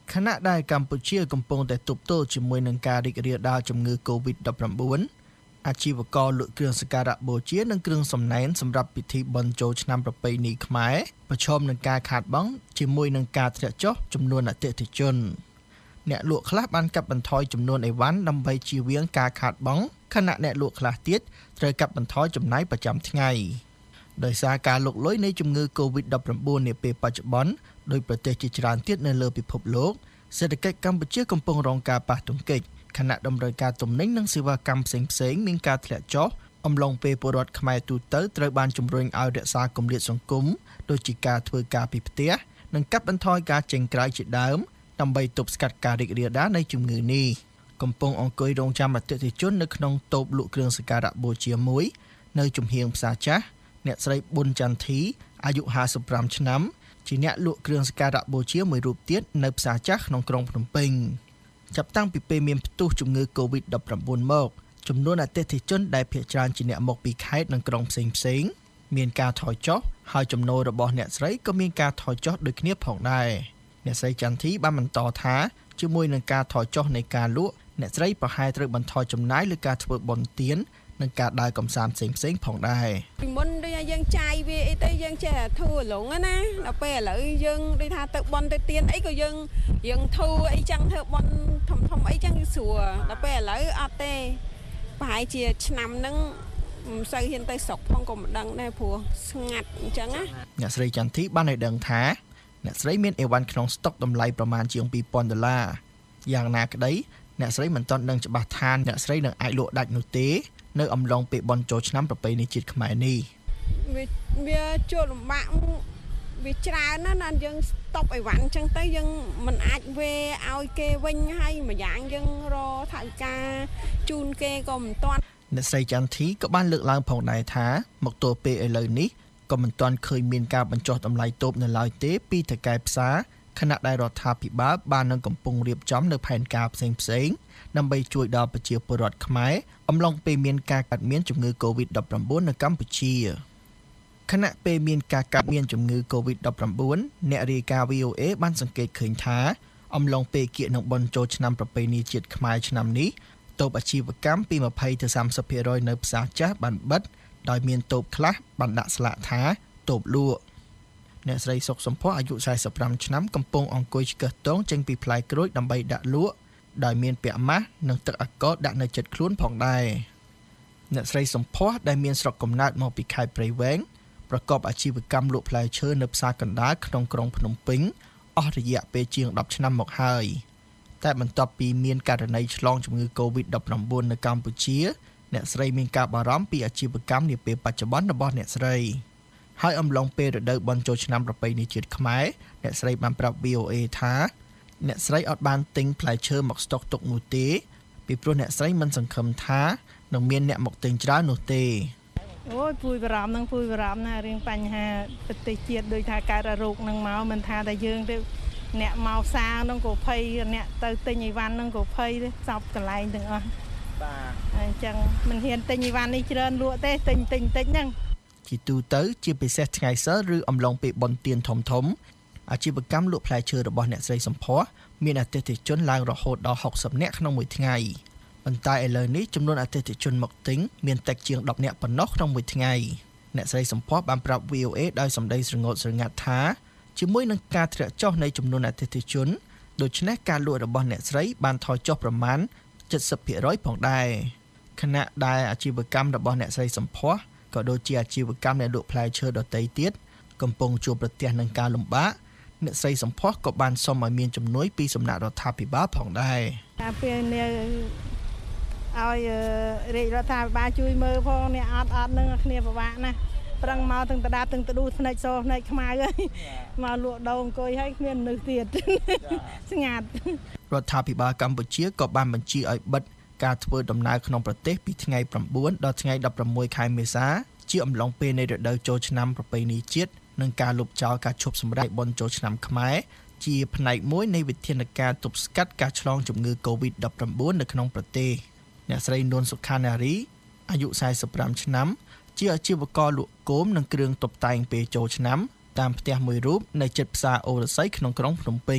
ខណៈដែលកម្ពុជាកំពុងតែទប់ទល់ជាមួយនឹងការរីករាលដាលជំងឺ កូវីដ ដប់ប្រាំបួន អាជីវករលក់គ្រឿងសក្ការបូជានិងគ្រឿងសំណែនសម្រាប់ពិធីបុណ្យចូលឆ្នាំប្រពៃណីខ្មែរប្រឈមនឹងការខាតបង់ជាមួយនឹងការធ្លាក់ចុះចំនួនអតិថិជនអ្នកលក់ខ្លះបានកាត់បន្ថយចំនួនអីវ៉ាន់ដើម្បីជៀសវាងការខាតបង់ខណៈអ្នកលក់ខ្លះទៀតត្រូវកាត់បន្ថយចំណាយប្រចាំថ្ងៃដោយសារការលុកលុយនៃជំងឺ កូវីដ ដប់ប្រាំបួន នាពេលបច្ចុប្បន្នដោយប្រទេសជាច្រើនទៀតនៅលើពិភពលោកសេដ្ឋកិច្ចកម្ពុជាកំពុងរងការប៉ះទង្គិចខណៈតម្រូវការទំនិញនិងសេវាកម្មផ្សេងៗមានការធ្លាក់ចុះអំឡុងពេលពលរដ្ឋខ្មែរទូទៅត្រូវបានជំរុញឲ្យរក្សាគម្លាតសង្គមដូចជាការធ្វើការពីផ្ទះនិងកាត់បន្ថយការចេញក្រៅជាដើមដើម្បីទប់ស្កាត់ការរីករាលដាលនៃជំងឺនេះកំពុងអង្គុយរងចាំអតិថិជននៅក្នុងតូបលក់គ្រឿងសក្ការបូជាមួយនៅជំហៀងផ្សារចាស់អ្នកស្រីប៊ុនចន្ទធីអាយុห้าสิบห้าឆ្នាំជាអ្នកលក់គ្រឿងសក្ការបូជាមួយរូបទៀតនៅផ្សារចាស់ក្នុងក្រុងភ្នំពេញចាប់តាំងពីពេលមានផ្ទុះជំងឺ កូវីដ ដប់ប្រាំបួន មកចំនួនអតិថិជនដែលភាគច្រើនជាអ្នកមកពីខេត្តនិងក្រុងផ្សេងៗមានការថយចុះហើយចំណូលរបស់អ្នកស្រីក៏មានការថយចុះដូចគ្នាផងដែរអ្នកស្រីចន្ទធីបានបន្តថាជាមួយនឹងការថយចុះនៃការលក់អ្នកស្រីប្រហែលត្រូវបន្ថយចំណាយលើការធ្វើបុណ្យទាននិងការដើរកម្សាន្តផ្សេងៗផងដែរពីមុនដូចយើងចាយវាអីទៅយើងចេះធូរឡងណាដល់ពេលឥឡូវយើងដូចថាទៅបុណ្យទៅទានអីក៏យើងយើងធូរអីចឹងធ្វើបុណ្យធំធំអីចឹងស្រួលដល់ពេលឥឡូវអត់ទេប្រហែលជាឆ្នាំហ្នឹងមិនសូវហ៊ានទៅស្រុកផងក៏មិនដឹងដែរព្រោះស្ងាត់អញ្ចឹងណាអ្នកស្រីចន្ទធីបានឲ្យដឹងថាអ្នកស្រីមានអីវ៉ាន់ក្នុងស្តុកតម្លៃប្រមាណជាងពីរពាន់ដុល្លារយ៉ាងណាក្តីអ្នកស្រីមិនទាន់ដឹងច្បាស់ថាអ្នកស្រីនឹងអាចលក់ដាច់នោះទេនៅអំឡុងពេលបុណ្យចូលឆ្នាំប្រពៃណីជាតិខ្មែរនេះវាវាចូលលំបាកវាច្រើនណាស់ណាយើងស្តុបអីវ៉ាន់អញ្ចឹងទៅយើងមិនអាចវេឲ្យគេវិញហើយមួយយ៉ាងយើងរថវិកាជូនគេក៏មិនទាន់អ្នកស្រីចន្ទធីក៏បានលើកឡើងផងដែរថាមកទល់ពេលឥឡូវនេះក៏មិនទាន់ឃើញមានការបញ្ចុះតម្លៃតូបនៅឡើយទេពីថៅកែផ្សារខណៈដែលរដ្ឋាភិបាលបាននឹងកំពុងរៀបចំនៅផែនការផ្សេងផ្សេងដើម្បីជួយដល់ប្រជាពលរដ្ឋខ្មែរអំឡុងពេលមានការកើតមានជំងឺ កូវីដ ដប់ប្រាំបួន នៅកម្ពុជាខណៈពេលមានការកើតមានជំងឺ កូវីដ ដប់ប្រាំបួន អ្នករាយការណ៍ វី អូ អេ បានសង្កេតឃើញថាអំឡុងពេលគៀកនឹងបុណ្យចូលឆ្នាំប្រពៃណីជាតិខ្មែរឆ្នាំនេះតូបអាជីវកម្មពី ยี่สิบถึงสามสิบเปอร์เซ็นต์ នៅផ្សារចាស់បានបិទដោយមានតូបខ្លះបានដាក់ស្លាកថាតូបលក់អ្នកស្រីសុកសំភ័ក្រអាយុสี่สิบห้าឆ្នាំកំពុងអង្គុយឆ្កឹះតងចេញពីផ្លែក្រូចដើម្បីដាក់លក់ដោយមានពាក់ម៉ាស់និងទឹកអាល់កុលដាក់នៅជិតខ្លួនផងដែរអ្នកស្រីសំភ័ក្រដែលមានស្រុកកំណើតមកពីខេត្តព្រៃវែងប្រកបអាជីវកម្មលក់ផ្លែឈើនៅផ្សារកណ្ដាលក្នុងក្រុងភ្នំពេញអស់រយៈពេលជាងដប់ឆ្នាំមកហើយតែបន្ទាប់ពីមានករណីឆ្លងជំងឺ កូវីដ ដប់ប្រាំបួន នៅកម្ពុជាអ្នកស្រីមានការបារម្ភពីអាជីវកម្មនាពេលបច្ចុប្បន្នរបស់អ្នកស្រីហើយអំឡុងពេលរដូវបុណ្យចូលឆ្នាំប្រពៃណីជាតិខ្មែរអ្នកស្រីបានប្រាប់ វី អូ អេ ថាអ្នកស្រីអត់បានទិញផ្លែឈើមកស្តុកទុកនោះទេពីព្រោះអ្នកស្រីមិនសង្ឃឹមថានឹងមានអ្នកមកទិញច្រើននោះទេអូយពួយបារម្ភនឹងពួយបារម្ភណារឿងបញ្ហាប្រទេសជាតិដូចថាកើតរោគនឹងមកមិនថាតែយើងទេអ្នកមកសាងនឹងក៏ភ័យអ្នកទៅទិញអីវ៉ាន់នឹងក៏ភ័យទេសពកន្លែងទាំងអស់បាទអញ្ចឹងមិនហ៊ានទិញអីវ៉ាន់នេះច្រើនលក់ទេទិញទិញតិចហ្នឹងជាទូទៅជាពិសេសថ្ងៃសីលឬអំឡុងពេលបុណ្យទានធំធំអាជីវកម្មលក់ផ្លែឈើរបស់អ្នកស្រីសំភ័ក្រមានអតិថិជនឡើងរហូតដល់หกสิบនាក់ក្នុងមួយថ្ងៃប៉ុន្តែឥឡូវនេះចំនួនអតិថិជនមកទិញមានតិចជាងដប់នាក់ប៉ុណ្ណោះក្នុងមួយថ្ងៃអ្នកស្រីសំភ័ក្របានប្រាប់ វី អូ អេ ដោយសម្ដីស្រងត់ស្រងាត់ថាជាមួយនឹងការធ្លាក់ចុះនៃចំនួនអតិថិជនដូច្នេះការលក់របស់អ្នកស្រីបានថយចុះប្រមាណ เจ็ดสิบเปอร์เซ็นต์ ផងដែរខណៈដែលអាជីវកម្មរបស់អ្នកស្រីសំភ័ក្រក៏ដូចជាអាជីវកម្មអ្នកលក់ផ្លែឈើដទៃទៀតកំពុងជួបប្រទះនឹងការលំបាកអ្នកស្រីសំភ័ក្រក៏បានសុំឲ្យមានជំនួយពីសំណាក់រដ្ឋាភិបាលផងដែរតែពេលនេះឲ្យរាជរដ្ឋាភិបាលជួយមើលផងអ្នកអត់អត់នឹងគ្នាពិបាកណាស់ប្រឹងមកទាំងតដាទាំងតឌូភ្នែកសភ្នែកខ្មៅហើយមកលក់ដូរអង្គុយហើយគ្មានមនុស្សទៀតស្ងាត់រដ្ឋាភិបាលកម្ពុជាក៏បានបញ្ជាឲ្យបិទការធ្វើដំណើរក្នុងប្រទេសពីថ្ងៃប្រាំបួនដល់ថ្ងៃដប់ប្រាំមួយខែមេសាជាអំឡុងពេលនៃរដូវចូលឆ្នាំប្រពៃណីជាតិនិងការលុបចោលការឈប់សម្រាកបុណ្យចូលឆ្នាំខ្មែរជាផ្នែកមួយនៃវិធានការទប់ស្កាត់ការឆ្លងជំងឺ កូវីដ ដប់ប្រាំបួន នៅក្នុងប្រទេសអ្នកស្រីនួនសុខានារីអាយុสี่สิบห้าឆ្នាំជាអាជីវករលក់គោមនិងគ្រឿងតុបតែងពេលចូលឆ្នាំតាមផ្ទះមួយរូបនៅជិតផ្សារអូរស័យក្នុងក្រុងភ្នំពេញ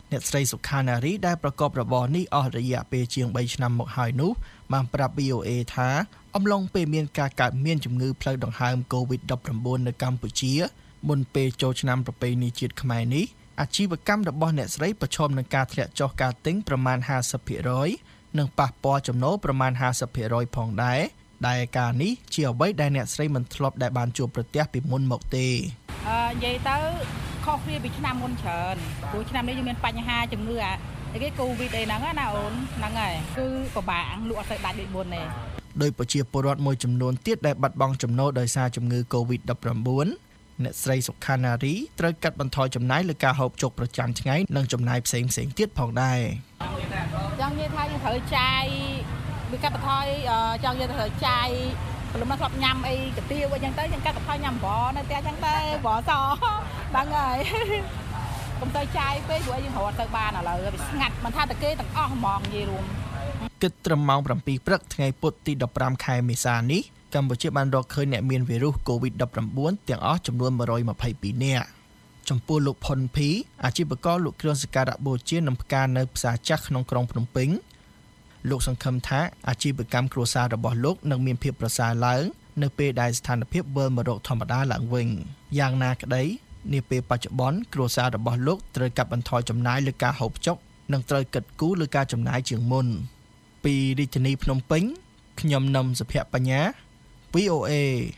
អ្នកស្រីសុខានារីដែលប្រកបរបរនេះអស់រយៈពេលជាងបីឆ្នាំមកហើយនោះបានប្រាប់ វី អូ เอ ថាអំឡុងពេលមានការកើតមានជំងឺផ្លូវដង្ហើម កូវីដ ដប់ប្រាំបួន នៅកម្ពុជាមុនពេលចូលឆ្នាំប្រពៃណីជាតិខ្មែរនេះអាជីវកម្មរបស់អ្នកស្រីប្រឈមនឹងការធ្លាក់ចុះការទិញប្រមាណ ห้าสิบเปอร์เซ็นต์ និងប៉ះពាល់ចំណូលប្រមាណ ห้าสิบเปอร์เซ็นต์ ផងដែរដែលការនេះជាអ្វីដែលអ្នកស្រីមិនធ្លាប់ដែលបានជួបប្រទះពីមុនមកទេអឺនិយាយទៅខុសគ្នាពីឆ្នាំមុនច្រើនព្រោះឆ្នាំនេះយើងមានបញ្ហាជំងឺអាគេកូវីដអីហ្នឹងណាអូនហ្នឹងហើយគឺពិបាកលក់អត់ទៅដាច់ដូចមុនទេដោយប្រជាពលរដ្ឋមួយចំនួនទៀតដែលបាត់បង់ចំណូលដោយសារជំងឺ កូវីដ ដប់ប្រាំបួន អ្នកស្រីសុខានារីត្រូវកាត់បន្ថយចំណាយលើការហូបចុកប្រចាំថ្ងៃនិងចំណាយផ្សេងផ្សេងទៀតផងដែរចង់និយាយថាយើងត្រូវចាយវាកាត់បន្ថយចង់និយាយថាត្រូវចាយព្រមមកធ្លាប់ញ៉ាំអីកាទៀវអីចឹងទៅយើងកាត់បន្ថយញ៉ាំបរនៅផ្ទះចឹងទៅបរសហ្នឹងហើយកុំទៅចាយពេកព្រោះយើងរត់ទៅបានឥឡូវវាស្ងាត់មិនថាតែគេទាំងអស់ហ្មងនិយាយរួមគិតត្រឹមម៉ោងប្រាំពីរព្រឹកថ្ងៃពុធទីដប់ប្រាំខែមេសានេះកម្ពុជាបានរកឃើញអ្នកមានវីរុស កូវីដ ដប់ប្រាំបួន ទាំងអស់ចំនួន một trăm hai mươi hai នាក់ចំពោះលោកផុនភីអាជីវករលក់គ្រឿងសក្ការបូជានិងផ្កានៅផ្សារចាស់ក្នុងក្រុងភ្នំពេញលោកសង្ឃឹមថាអាជីវកម្មគ្រួសាររបស់លោកនឹងមានភាពប្រសើរឡើងនៅពេលដែលស្ថានភាពវិលមករកធម្មតាឡើងវិញយ៉ាងណាក្តីនាពេលបច្ចុប្បន្នគ្រួសាររបស់លោកត្រូវកាត់បន្ថយចំណាយលើការហូបចុកនិងត្រូវគិតគូរលើការចំណាយជាងមុនពីរាជធានីភ្នំពេញខ្ញុំនឹមសុភបញ្ញា វី អូ เอ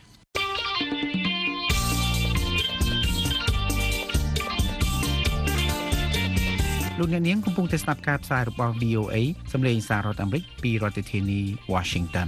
លោកអ្នកនាងកំពុងតែស្ដាប់ការផ្សាយរបស់ វី អូ เอ សម្លេងសាររដ្ឋអាមេរិកពីរដ្ឋធានី Washington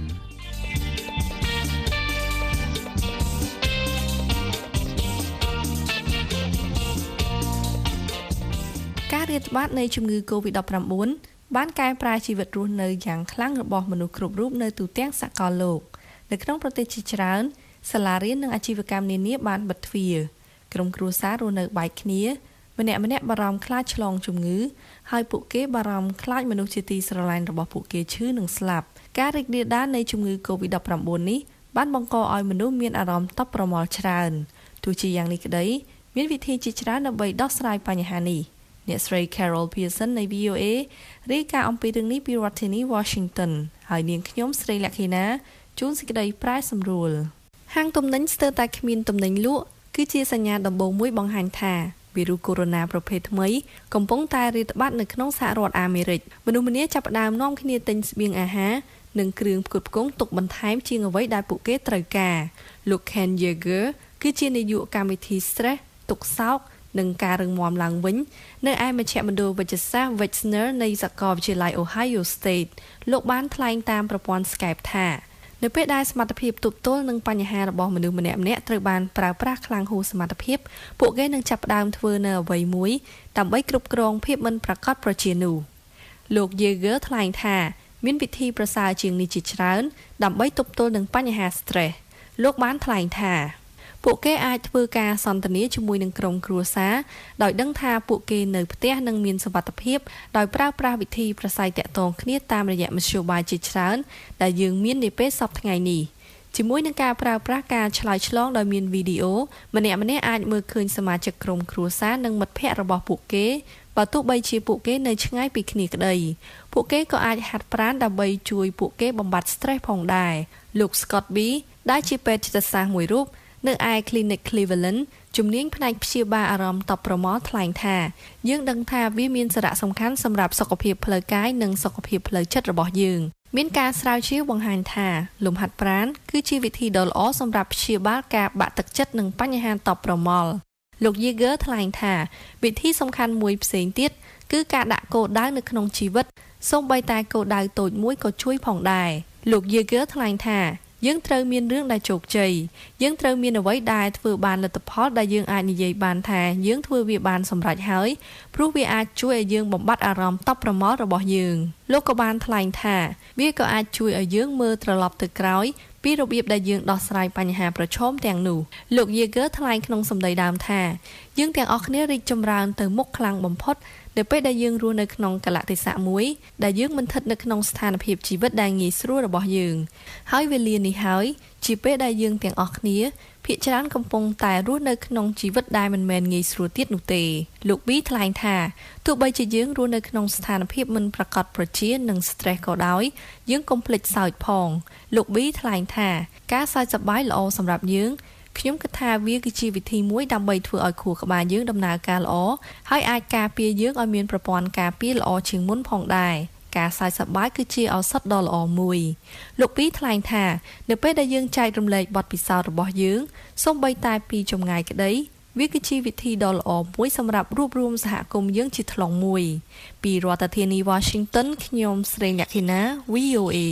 ការរាតត្បាតនៃជំងឺ កូវីដ ដប់ប្រាំបួន បានកែប្រែជីវិតរស់នៅយ៉ាងខ្លាំងរបស់មនុស្សគ្រប់រូបនៅទូទាំងសកលលោកនៅក្នុងប្រទេសជាច្រើនសាលារៀននិងអាជីវកម្មនានាបានបិទទ្វារក្រុមគ្រួសាររស់នៅបែកគ្នាម្នាក់ម្នាក់បារម្ភខ្លាចឆ្លងជំងឺហើយពួកគេបារម្ភខ្លាចមនុស្សជាទីស្រឡាញ់របស់ពួកគេឈឺនិងស្លាប់ការរីករាលដាលនៃជំងឺ កូវីដ ដប់ប្រាំបួន នេះបានបង្កឲ្យមនុស្សមានអារម្មណ៍តប់ប្រមល់ច្រើនទោះជាយ៉ាងនេះក្តីមានវិធីជាច្រើនដើម្បីដោះស្រាយបញ្ហានេះអ្នកស្រី Carol Pearson នៃ វី អូ เอ រាយការណ៍អំពីរឿងនេះពីរដ្ឋធានី Washington ហើយនាងខ្ញុំស្រីលក្ខិណាជួនសេចក្តីប្រែសម្រួលហាងទំនិញស្ទើរតែគ្មានទំនិញលក់គឺជាសញ្ញាដំបូងមួយបង្ហាញថាវីរុសកូវីដ ប្រភេទថ្មីកំពុងតែរាតត្បាតនៅក្នុងសហរដ្ឋអាមេរិកមនុស្សម្នាចាប់ផ្ដើមនាំគ្នាទិញស្បៀងអាហារនិងគ្រឿងផ្គត់ផ្គង់ទុកបន្ថែមជាងអ្វីដែលពួកគេត្រូវការលោក Ken Yeager គឺជានាយកកម្មវិធី Stress ទុកសោកនិងការរឹងមាំឡើងវិញនៅឯមជ្ឈមណ្ឌលវិទ្យាសាស្ត្រ Wexner នៃសាកលវិទ្យាល័យ Ohio State លោកបានថ្លែងតាមប្រព័ន្ធ Skype ថានៅពេលដែលសមត្ថភាពទប់ទល់នឹងបញ្ហារបស់មនុស្សម្នាក់ៗត្រូវបានប្រើប្រាស់ខ្លាំងហួសសមត្ថភាពពួកគេនឹងចាប់ផ្ដើមធ្វើនៅអ្វីមួយដើម្បីគ្រប់គ្រងភាពមិនប្រាកដប្រជានោះលោក Yeager ថ្លែងថាមានវិធីប្រសើរជាងនេះជាច្រើនដើម្បីទប់ទល់នឹងបញ្ហា stress លោកបានថ្លែងថាពួកគេអាចធ្វើការសន្ទនាជាមួយនឹងក្រុមគ្រួសារដោយដឹងថាពួកគេនៅផ្ទះនិងមានសុវត្ថិភាពដោយប្រើប្រាស់វិធីប្រស័យតាក់ទងគ្នាតាមរយៈមធ្យោបាយជាច្រើនដែលយើងមាននាពេលសប្តាហ៍ថ្ងៃនេះជាមួយនឹងការប្រើប្រាស់ការឆ្លើយឆ្លងដោយមានវីដេអូម្នាក់ម្នាក់អាចមើលឃើញសមាជិកក្រុមគ្រួសារនិងមិត្តភ័ក្តិរបស់ពួកគេបើទោះបីជាពួកគេនៅឆ្ងាយពីគ្នាក្តីពួកគេក៏អាចហាត់ប្រាណដើម្បីជួយពួកគេបំបាត់ stress ផងដែរលោក Scott B ដែលជាពេទ្យចិត្តសាស្ត្រមួយរូបនៅឯ Clinic Cleveland ជំនាញផ្នែកព្យាបាលអារម្មណ៍តប់ប្រមល់ថ្លែងថាយើងដឹងថាវាមានសារៈសំខាន់សម្រាប់សុខភាពផ្លូវកាយនិងសុខភាពផ្លូវចិត្តរបស់យើងមានការស្រាវជ្រាវបង្ហាញថាលំហាត់ប្រាណគឺជាវិធីដ៏ល្អសម្រាប់ព្យាបាលការបាក់ទឹកចិត្តនិងបញ្ហាតប់ប្រមល់លោក Yeager ថ្លែងថាវិធីសំខាន់មួយផ្សេងទៀតគឺការដាក់គោលដៅនៅក្នុងជីវិតសូម្បីតែគោលដៅតូចមួយក៏ជួយផងដែរលោក Yeager ថ្លែងថាយើងត្រូវមានរឿងដែលជោគជ័យយើងត្រូវមានអ្វីដែលធ្វើបានលទ្ធផលដែលយើងអាចនិយាយបានថាយើងធ្វើវាបានសម្រេចហើយព្រោះវាអាចជួយឲ្យយើងបំបត្តិអារម្មណ៍តប់ប្រមល់របស់យើងលោកក៏បានថ្លែងថាវាក៏អាចជួយឲ្យយើងមើលត្រឡប់ទៅក្រោយពីរបៀបដែលយើងដោះស្រាយបញ្ហាប្រឈមទាំងនោះលោក Yeager ថ្លែងក្នុងសម្ដីដើមថាយើងទាំងអស់គ្នារីកចម្រើនទៅមុខខ្លាំងបំផុតដែលពេលដែលយើងរស់នៅក្នុងកលៈទេសៈមួយដែលយើងមិនស្ថិតនៅក្នុងស្ថានភាពជីវិតដែលងាយស្រួលរបស់យើងហើយវេលានេះហើយជាពេលដែលយើងទាំងអស់គ្នាភាគច្រើនកំពុងតែរស់នៅក្នុងជីវិតដែលមិនមែនងាយស្រួលទៀតនោះទេលោក B ថ្លែងថាទោះបីជាយើងរស់នៅក្នុងស្ថានភាពមិនប្រកបប្រជានិង stress ក៏ដោយយើងកុំភ្លេចសើចផងលោក B ថ្លែងថាការសើចសប្បាយល្អសម្រាប់យើងខ្ញុំគិតថាវាគឺជាវិធីមួយដើម្បីធ្វើឲ្យខួរក្បាលយើងដំណើរការល្អហើយអាចការពារយើងឲ្យមានប្រព័ន្ធការពារល្អជាងមុនផងដែរការសើចសប្បាយគឺជាឱសថដ៏ល្អមួយលោក B ថ្លែងថានៅពេលដែលយើងចែករំលែកបទពិសោធន៍របស់យើងសូម្បីតែពីចម្ងាយក្តីវាគឺជាវិធីដ៏ល្អមួយសម្រាប់រួបរวมសហគមន៍យើងជាថ្លុងមួយពីរដ្ឋធានី Washington ខ្ញុំស្រីលក្ខិណា V O A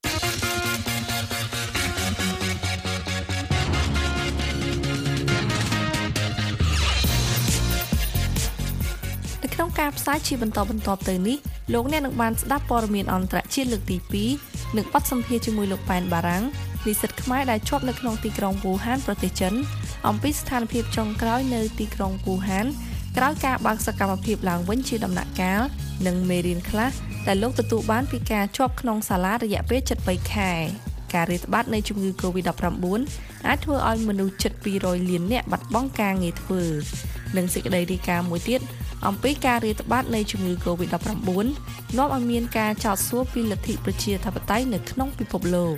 ក្នុងការផ្សាយជាបន្តបន្ទាប់ទៅនេះលោកអ្នកនឹងបានស្ដាប់ព័ត៌មានអន្តរជាតិលើកទីពីរនិងបទសម្ភាសន៍ជាមួយលោកប៉ែនបារាំងនិស្សិតខ្មែរដែលជាប់នៅក្នុងទីក្រុងវូហានប្រទេសចិនអំពីស្ថានភាពចុងក្រោយនៅទីក្រុងវូហានក្រោយការបើកសកម្មភាពឡើងវិញជាដំណាក់កាលនិងមេរៀនខ្លះដែលលោកទទួលបានពីការជាប់ក្នុងសាលារយៈពេលជិតបីខែការរាតត្បាតនៃជំងឺ COVID ដប់ប្រាំបួន អាចធ្វើឲ្យមនុស្សជិតពីររយលាននាក់បាត់បង់ការងារធ្វើនិងសេចក្តីរាយការណ៍មួយទៀតអំពីការរាតត្បាតនៃជំងឺ COVID ដប់ប្រាំបួន នាំឲ្យមានការចោទសួរពីលទ្ធិប្រជាធិបតេយ្យនៅក្នុងពិភពលោក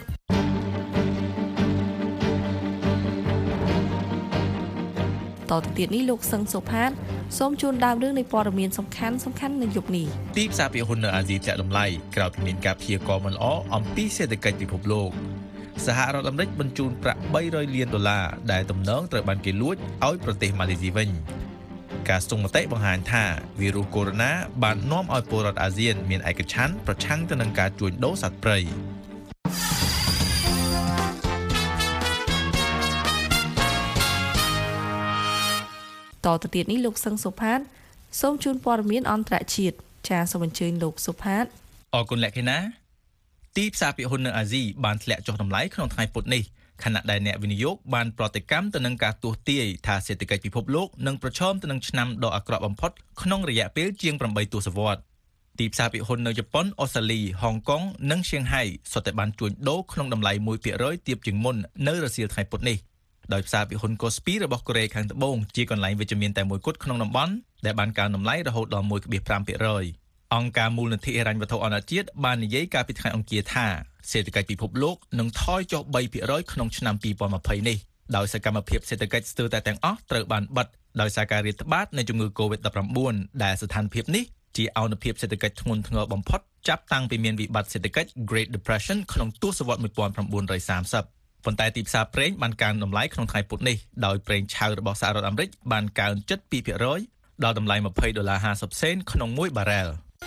តទៅទៀតនេះលោកសឹងសុផាតសូមជូនដើមរឿងនៃព័ត៌មានសំខាន់សំខាន់នៅយប់នេះទីផ្សារពាណិជ្ជនៅអាស៊ីចាក់តម្លៃក្រោយពីមានការព្យាករណ៍មិនល្អអំពីសេដ្ឋកិច្ចពិភពលោកសហរដ្ឋអាមេរិកបញ្ជូនប្រាក់បីរយលានដុល្លារដែលទំនងត្រូវបានគេលួចឲ្យប្រទេសម៉ាឡេស៊ីវិញការស្ទង់មតិបង្ហាញថាវីរុសកូវីដ បាននាំឲ្យពលរដ្ឋអាស៊ានមានឯកច្ឆន្ទប្រឆាំងទៅនឹងការជួញដូរសត្វព្រៃតទៅទៀតនេះលោកសឹងសុផាតសូមជូនព័ត៌មានអន្តរជាតិចាសសូមអញ្ជើញលោកសុផាតអរគុណលក្ខិណាទីផ្សារពាណិជ្ជនៅអាស៊ីបានធ្លាក់ចុះតម្លៃក្នុងថ្ងៃពុធនេះខណៈដែលអ្នកវិនិយោគបានប្រតិកម្មទៅនឹងការទស្សន៍ទាយថាសេដ្ឋកិច្ចពិភពលោកនឹងប្រឈមទៅនឹងឆ្នាំដ៏អាក្រក់បំផុតក្នុងរយៈពេលជាងប្រាំបីទសវត្សរ៍ទីផ្សារពាណិជ្ជនៅជប៉ុនអូស្ត្រាលីហុងកុងនិងឈៀងហៃសុទ្ធតែបានជួញដូរក្នុងតម្លៃមួយភាគរយទាបជាងមុននៅរសៀលថ្ងៃពុធនេះដោយផ្សារពាណិជ្ជកូស្ពីរបស់កូរ៉េខាងត្បូងជាកន្លែងវិជ្ជមានតែមួយគត់ក្នុងតំបន់ដែលបានកើនតម្លៃរហូតដល់ មួយភាគប្រាំភាគរយ អង្គការមូលនិធិហិរញ្ញវត្ថុអន្តរជាតិបាននិយាយកាលពីថ្ងៃអង្គារថាសេដ្ឋកិច្ចពិភពលោកនឹងថយចុះបីភាគរយក្នុងឆ្នាំពីរពាន់ម្ភៃនេះដោយសកម្មភាពសេដ្ឋកិច្ចស្ទើរតែទាំងអស់ត្រូវបានបិទដោយសារការរាតត្បាតនៃជំងឺ COVID ដប់ប្រាំបួន ដែលស្ថានភាពនេះជាអនុភាពសេដ្ឋកិច្ចធ្ងន់ធ្ងរបំផុតចាប់តាំងពីមានវិបត្តិសេដ្ឋកិច្ច Great Depression ក្នុងទសវត្សរ៍một nghìn chín trăm ba mươi ប៉ុន្តែទីផ្សារប្រេងបានកើនតម្លៃក្នុងថ្ងៃពុធនេះដោយប្រេងឆៅរបស់សហរដ្ឋអាមេរិកបានកើនជិតពីរភាគរយដល់តម្លៃម្ភៃដុល្លារហាសិបសេនក្នុងមួយបារ៉ែល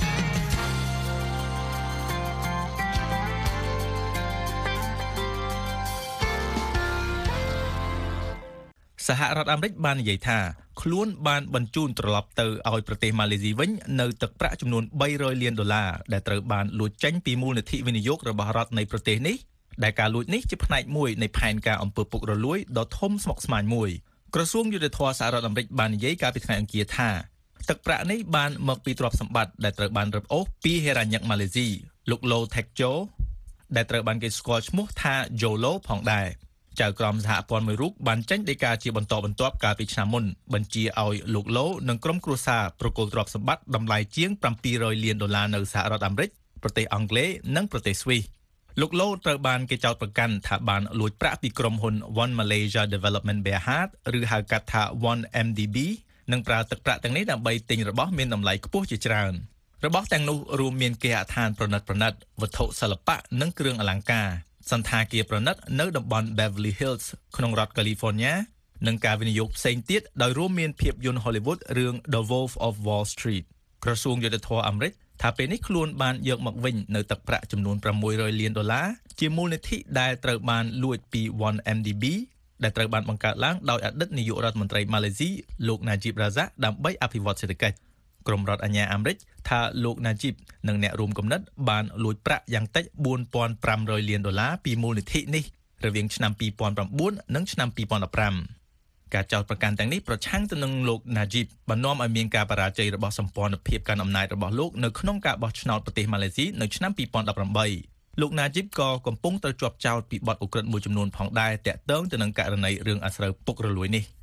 សហរដ្ឋអាមេរិកបាននិយាយថាខ្លួនបានបញ្ជូនត្រឡប់ទៅឲ្យប្រទេសម៉ាឡេស៊ីវិញនៅទឹកប្រាក់ចំនួនបីរយលានដុល្លារដែលត្រូវបានលួចចេញពីមូលនិធិវិនិយោគរបស់រដ្ឋនៃប្រទេសនេះដែលការលួចនេះជាផ្នែកមួយនៃផែនការអំពើពុករលួយដ៏ធំស្មុគស្មាញមួយក្រសួងយុទ្ធភ័ពសហរដ្ឋអាមេរិកបាននិយាយកាលពីថ្ងៃអង្គារថាទឹកប្រាក់នេះបានមកពីទ្រព្យសម្បត្តិដែលត្រូវបានរឹបអូសពីហេរ៉ាញឹកម៉ាឡេស៊ីលោកឡូថេកជូដែលត្រូវបានគេស្គាល់ឈ្មោះថាโจโลផងដែរចៅក្រមសហព័ន្ធមួយរូបបានចេញដីកាជាបន្តបន្ទាប់កាលពីឆ្នាំមុនបញ្ជាឲ្យលោកឡូនិងក្រុមគ្រួសារប្រគល់ទ្រព្យសម្បត្តិតម្លៃជាងប្រាំពីររយលានដុល្លារនៅសហរដ្ឋអាមេរិកប្រទេសអង់គ្លេសនិងប្រទេសស្វីសលោកឡូត្រូវបានគេចោទប្រកាន់ថាបានលួចប្រាក់ពីក្រុមហ៊ុន One Malaysia Development Berhad ឬហៅកាត់ថា one M D B និងប្រើទឹកប្រាក់ទាំងនេះដើម្បីទិញរបស់មានតម្លៃខ្ពស់ជាច្រើនរបស់ទាំងនោះរួមមានគេហដ្ឋានប្រណិតប្រណិតវត្ថុសិល្បៈនិងគ្រឿងអលង្ការសន្តាគារប្រណិតនៅតំបន់ Beverly Hills ក្នុងរដ្ឋ California និងការវិនិយោគផ្សេងទៀតដោយរួមមានភាពយន្ត Hollywood រឿង The Wolf of Wall Street ក្រសួងយុទ្ធភ័ពអាមេរិកថាពេលនេះខ្លួនបានយកមកវិញនៅទឹកប្រាក់ចំនួនប្រាំមួយរយលានដុល្លារជាមូលនិធិដែលត្រូវបានលួចពី one M D B ដែលត្រូវបានបង្កើតឡើងដោយអតីតនាយករដ្ឋមន្ត្រីម៉ាឡេស៊ីលោក Najib Razak ដើម្បីអភិវឌ្ឍសេដ្ឋកិច្ចក្រុមរដ្ឋអាជ្ញាអាមេរិកថាលោក Najib និងអ្នករួមគំនិតបានលួចប្រាក់យ៉ាងតិចបួនពាន់ប្រាំរយលានដុល្លារពីមូលនិធិនេះរវាងឆ្នាំពីរពាន់ប្រាំបួននិងឆ្នាំពីរពាន់ដប់ប្រាំការចោទប្រកាន់ទាំងនេះប្រឆាំងទៅនឹងលោក Najib បាននាំឲ្យមានការបរាជ័យរបស់សម្ព័ន្ធភាពកាន់អំណាចរបស់លោកនៅក្នុងការបោះឆ្នោតប្រទេសម៉ាឡេស៊ីនៅឆ្នាំtwo thousand eighteenលោក Najib ក៏កំពុងត្រូវជាប់ចោទពីបទឧក្រិដ្ឋមួយចំនួនផងដែរទាក់ទងទៅនឹងករណីរឿងអាស្រូវពុករលួយនេះ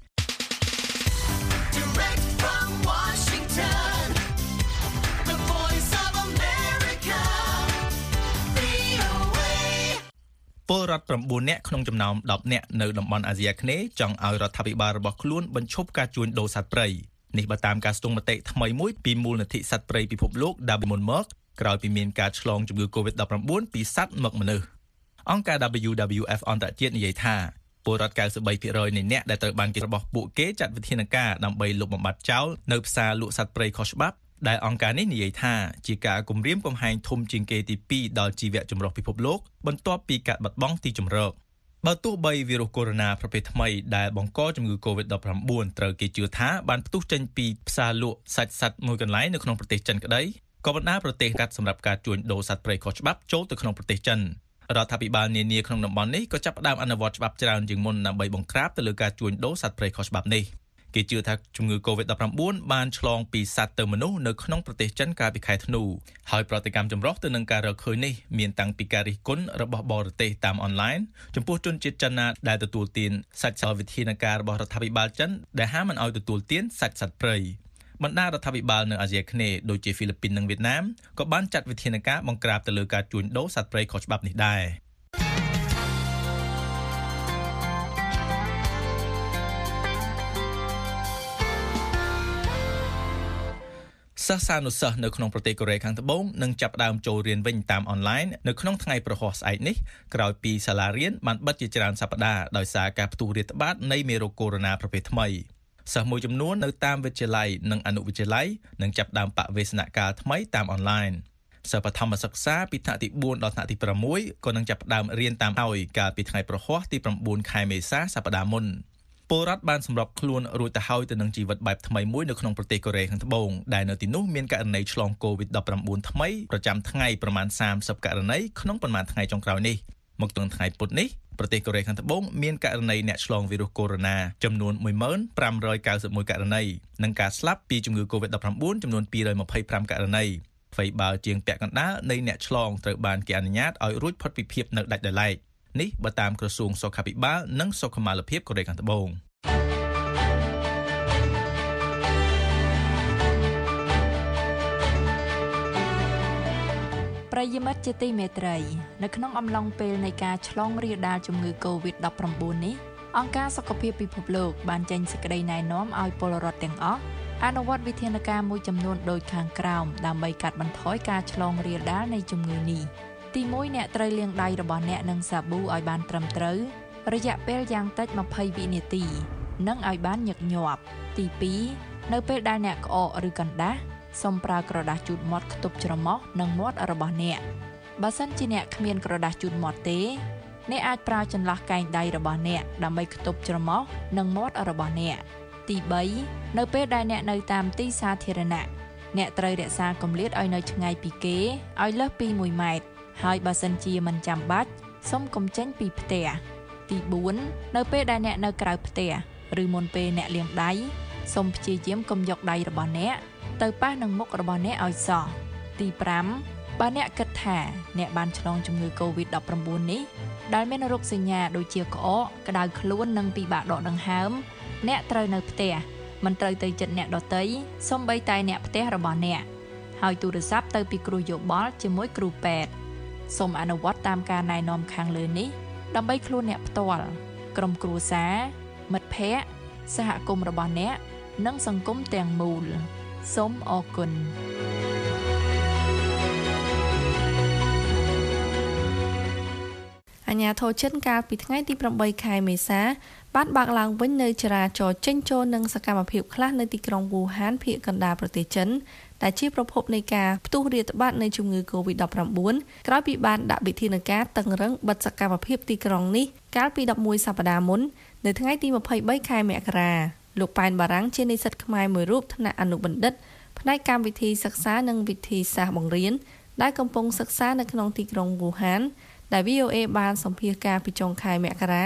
ពលរដ្ឋnineនាក់ក្នុងចំណោមtenនាក់នៅតំបន់អាស៊ីអាគ្នេយ៍ចង់ឲ្យរដ្ឋាភិបាលរបស់ខ្លួនបញ្ឈប់ការជួញដូរសត្វព្រៃនេះបើតាមការស្ទង់មតិថ្មីមួយពីមូលនិធិសត្វព្រៃពិភពលោក W M O K ក្រោយពីមានការឆ្លងជំងឺ COVID nineteen ពីសត្វមកមនុស្សអង្គការ W W F អន្តរជាតិនិយាយថាពលរដ្ឋninety-three percent នៃអ្នកដែលត្រូវបានគេរបស់ពួកគេចាត់វិធានការដើម្បីលុបបំបាត់ចោលនៅផ្សារលក់សត្វព្រៃខុសច្បាប់ដែលអង្គការនេះនិយាយថាជាការគំរាមកំហែងធំជាងគេទីtwoដល់ជីវៈចម្រុះពិភពលោកបន្ទាប់ពីការបាត់បង់ទីជម្រកបើទោះបីវីរុសកូវីដ -19 ប្រភេទថ្មីដែលបង្កជំងឺ COVID nineteen ត្រូវគេជឿថាបានផ្ទុះចេញពីផ្សារលក់សាច់សត្វមួយកន្លែងនៅក្នុងប្រទេសចិនក្តីក៏បណ្ដាប្រទេសកាត់សម្រាប់ការជួញដូរសត្វព្រៃខុសច្បាប់ចូលទៅក្នុងប្រទេសចិនរដ្ឋាភិបាលនានាក្នុងតំបន់នេះក៏ចាប់ផ្ដើមអនុវត្តច្បាប់ច្រើនជាងមុនដើម្បីបង្ក្រាបទៅលើការជួញដូរសត្វព្រៃខុសច្បាប់នេះគេជឿថាជំងឺ COVID nineteen បានឆ្លងពីសត្វទៅមនុស្សនៅក្នុងប្រទេសចិនកាលពីខែធ្នូហើយប្រតិកម្មចម្រុះទៅនឹងការរកឃើញនេះមានតាំងពីការរិះគន់របស់បរទេសតាមអនឡាញចំពោះជនជាតិចិនណាដែលទទួលទានសាច់សវិធានការរបស់រដ្ឋាភិបាលចិនដែលហាមមិនឲ្យទទួលទានសាច់សត្វព្រៃបណ្ដារដ្ឋាភិបាលនៅអាស៊ីអាគ្នេយ៍ដូចជាហ្វីលីពីននិងវៀតណាមក៏បានចាត់វិធានការបង្ក្រាបទៅលើការជួញដូរសត្វព្រៃខុសច្បាប់នេះដែរសិស្សានុសិស្សនៅក្នុងប្រទេសកូរ៉េខាងត្បូងនឹងចាប់ផ្ដើមចូលរៀនវិញតាមអនឡាញនៅក្នុងថ្ងៃប្រហ័សស្អែកនេះក្រោយពីសាលារៀនបានបិទជាច្រើនសប្តាហ៍ដោយសារការផ្ទុះរាតត្បាតនៃមេរោគកូវីដ -nineteen ប្រភេទថ្មីសិស្សមួយចំនួននៅតាមវិទ្យាល័យនិងអនុវិទ្យាល័យនឹងចាប់ផ្ដើមបវេសនកាលថ្មីតាមអនឡាញសិស្សបឋមសិក្សាពីថ្នាក់ទីfourដល់ថ្នាក់ទីsixក៏នឹងចាប់ផ្ដើមរៀនតាមហើយកាលពីថ្ងៃប្រហ័សទីnineខែមេសាសប្តាហ៍មុនពលរដ្ឋបានសម្របខ្លួនរួចទៅហើយទៅនឹងជីវិតបែបថ្មីមួយនៅក្នុងប្រទេសកូរ៉េខាងត្បូងដែលនៅទីនោះមានករណីឆ្លង COVID nineteen ថ្មីប្រចាំថ្ងៃប្រមាណthirtyករណីក្នុងប៉ុន្មានថ្ងៃចុងក្រោយនេះមកទល់ថ្ងៃពុធនេះប្រទេសកូរ៉េខាងត្បូងមានករណីអ្នកឆ្លងវីរុសកូវីដ -nineteen ចំនួនone thousand five hundred ninety-oneករណីនិងការស្លាប់ពីជំងឺ COVID nineteen ចំនួនtwo hundred twenty-fiveករណីអ្វីបើជាងពាក់កណ្ដាលនៃអ្នកឆ្លងត្រូវបានគេអនុញ្ញាតឲ្យរួចផុតពីភាពនៅដាច់ដោយឡែកនេះបើតាមក្រសួងសុខាភិបាលនិងសុខុមាលភាពកូរ៉េខាងត្បូងប្រិយមិត្តជាទីមេត្រីនៅក្នុងអំឡុងពេលនៃការឆ្លងរាលដាលជំងឺ COVID nineteen នេះអង្គការសុខភាពពិភពលោកបានចេញសេចក្តីណែនាំឲ្យពលរដ្ឋទាំងអស់អនុវត្តវិធានការមួយចំនួនដូចខាងក្រោមដើម្បីកាត់បន្ថយការឆ្លងរាលដាលនៃជំងឺនេះទីoneអ្នកត្រូវលាងដៃរបស់អ្នកនឹងសាប៊ូឲ្យបានត្រឹមត្រូវរយៈពេលយ៉ាងតិចtwentyវិនាទីនិងឲ្យបានញឹកញាប់ទីtwoនៅពេលដែលអ្នកក្អកឬកណ្ដាស់សូមប្រើក្រដាសជូតមាត់ខ្ទប់ច្រមុះនិងមាត់របស់អ្នកបើសិនជាអ្នកគ្មានក្រដាសជូតមាត់ទេអ្នកអាចប្រើចន្លោះកែងដៃរបស់អ្នកដើម្បីខ្ទប់ច្រមុះនិងមាត់របស់អ្នកទីthreeនៅពេលដែលអ្នកនៅតាមទីសាធារណៈអ្នកត្រូវរក្សាគម្លាតឲ្យនៅឆ្ងាយពីគេឲ្យលើសពីoneម៉ែត្រហើយបើសិនជាមិនចាំបាច់សូមកុំចេញពីផ្ទះទីfourនៅពេលដែលអ្នកនៅក្រៅផ្ទះឬមុនពេលអ្នកលាងដៃសូមព្យាយាមកុំយកដៃរបស់អ្នកទៅប៉ះនឹងមុខរបស់អ្នកឲ្យសោះទីfiveបើអ្នកគិតថាអ្នកបានឆ្លងជំងឺ COVID nineteen នេះដែលមានរោគសញ្ញាដូចជាក្អកក្តៅខ្លួននិងពិបាកដកដង្ហើមអ្នកត្រូវនៅផ្ទះមិនត្រូវទៅជិតអ្នកដទៃសូម្បីតែអ្នកផ្ទះរបស់អ្នកហើយទូរស័ព្ទទៅពីគ្រូយោបល់ជាមួយគ្រូពេទ្យសូមអនុវត្តតាមការណែនាំខាងលើនេះដើម្បីខ្លួនអ្នកផ្ទាល់ក្រុមគ្រួសារមិត្តភ័ក្តិសហគមន៍របស់អ្នកនិងសង្គមទាំងមូលសូមអរគុណអាជ្ញាធរចិនកាលពីថ្ងៃទីeightខែមេសាបានបើកឡើងវិញនៅចរាចរណ៍ចេញចូលនិងសកម្មភាពខ្លះនៅទីក្រុងវូហានភាគកណ្ដាលប្រទេសចិនដែលជាប្រភពនៃការផ្ទុះរាតត្បាតនៃជំងឺ COVID nineteen ក្រោយពីបានដាក់វិធានការតឹងរ៉ឹងបិទសកម្មភាពទីក្រុងនេះកាលពីelevenសប្តាហ៍មុននៅថ្ងៃទីtwenty-threeខែមករាលោកប៉ែនបារាំងជានិស្សិតខ្មែរមួយរូបថ្នាក់អនុបណ្ឌិតផ្នែកកម្មវិធីសិក្សានិងវិធីសាស្ត្របង្រៀនដែលកំពុងសិក្សានៅក្នុងទីក្រុងវូហានដែល V O A បានសម្ភាសន៍ការពីចុងខែមករា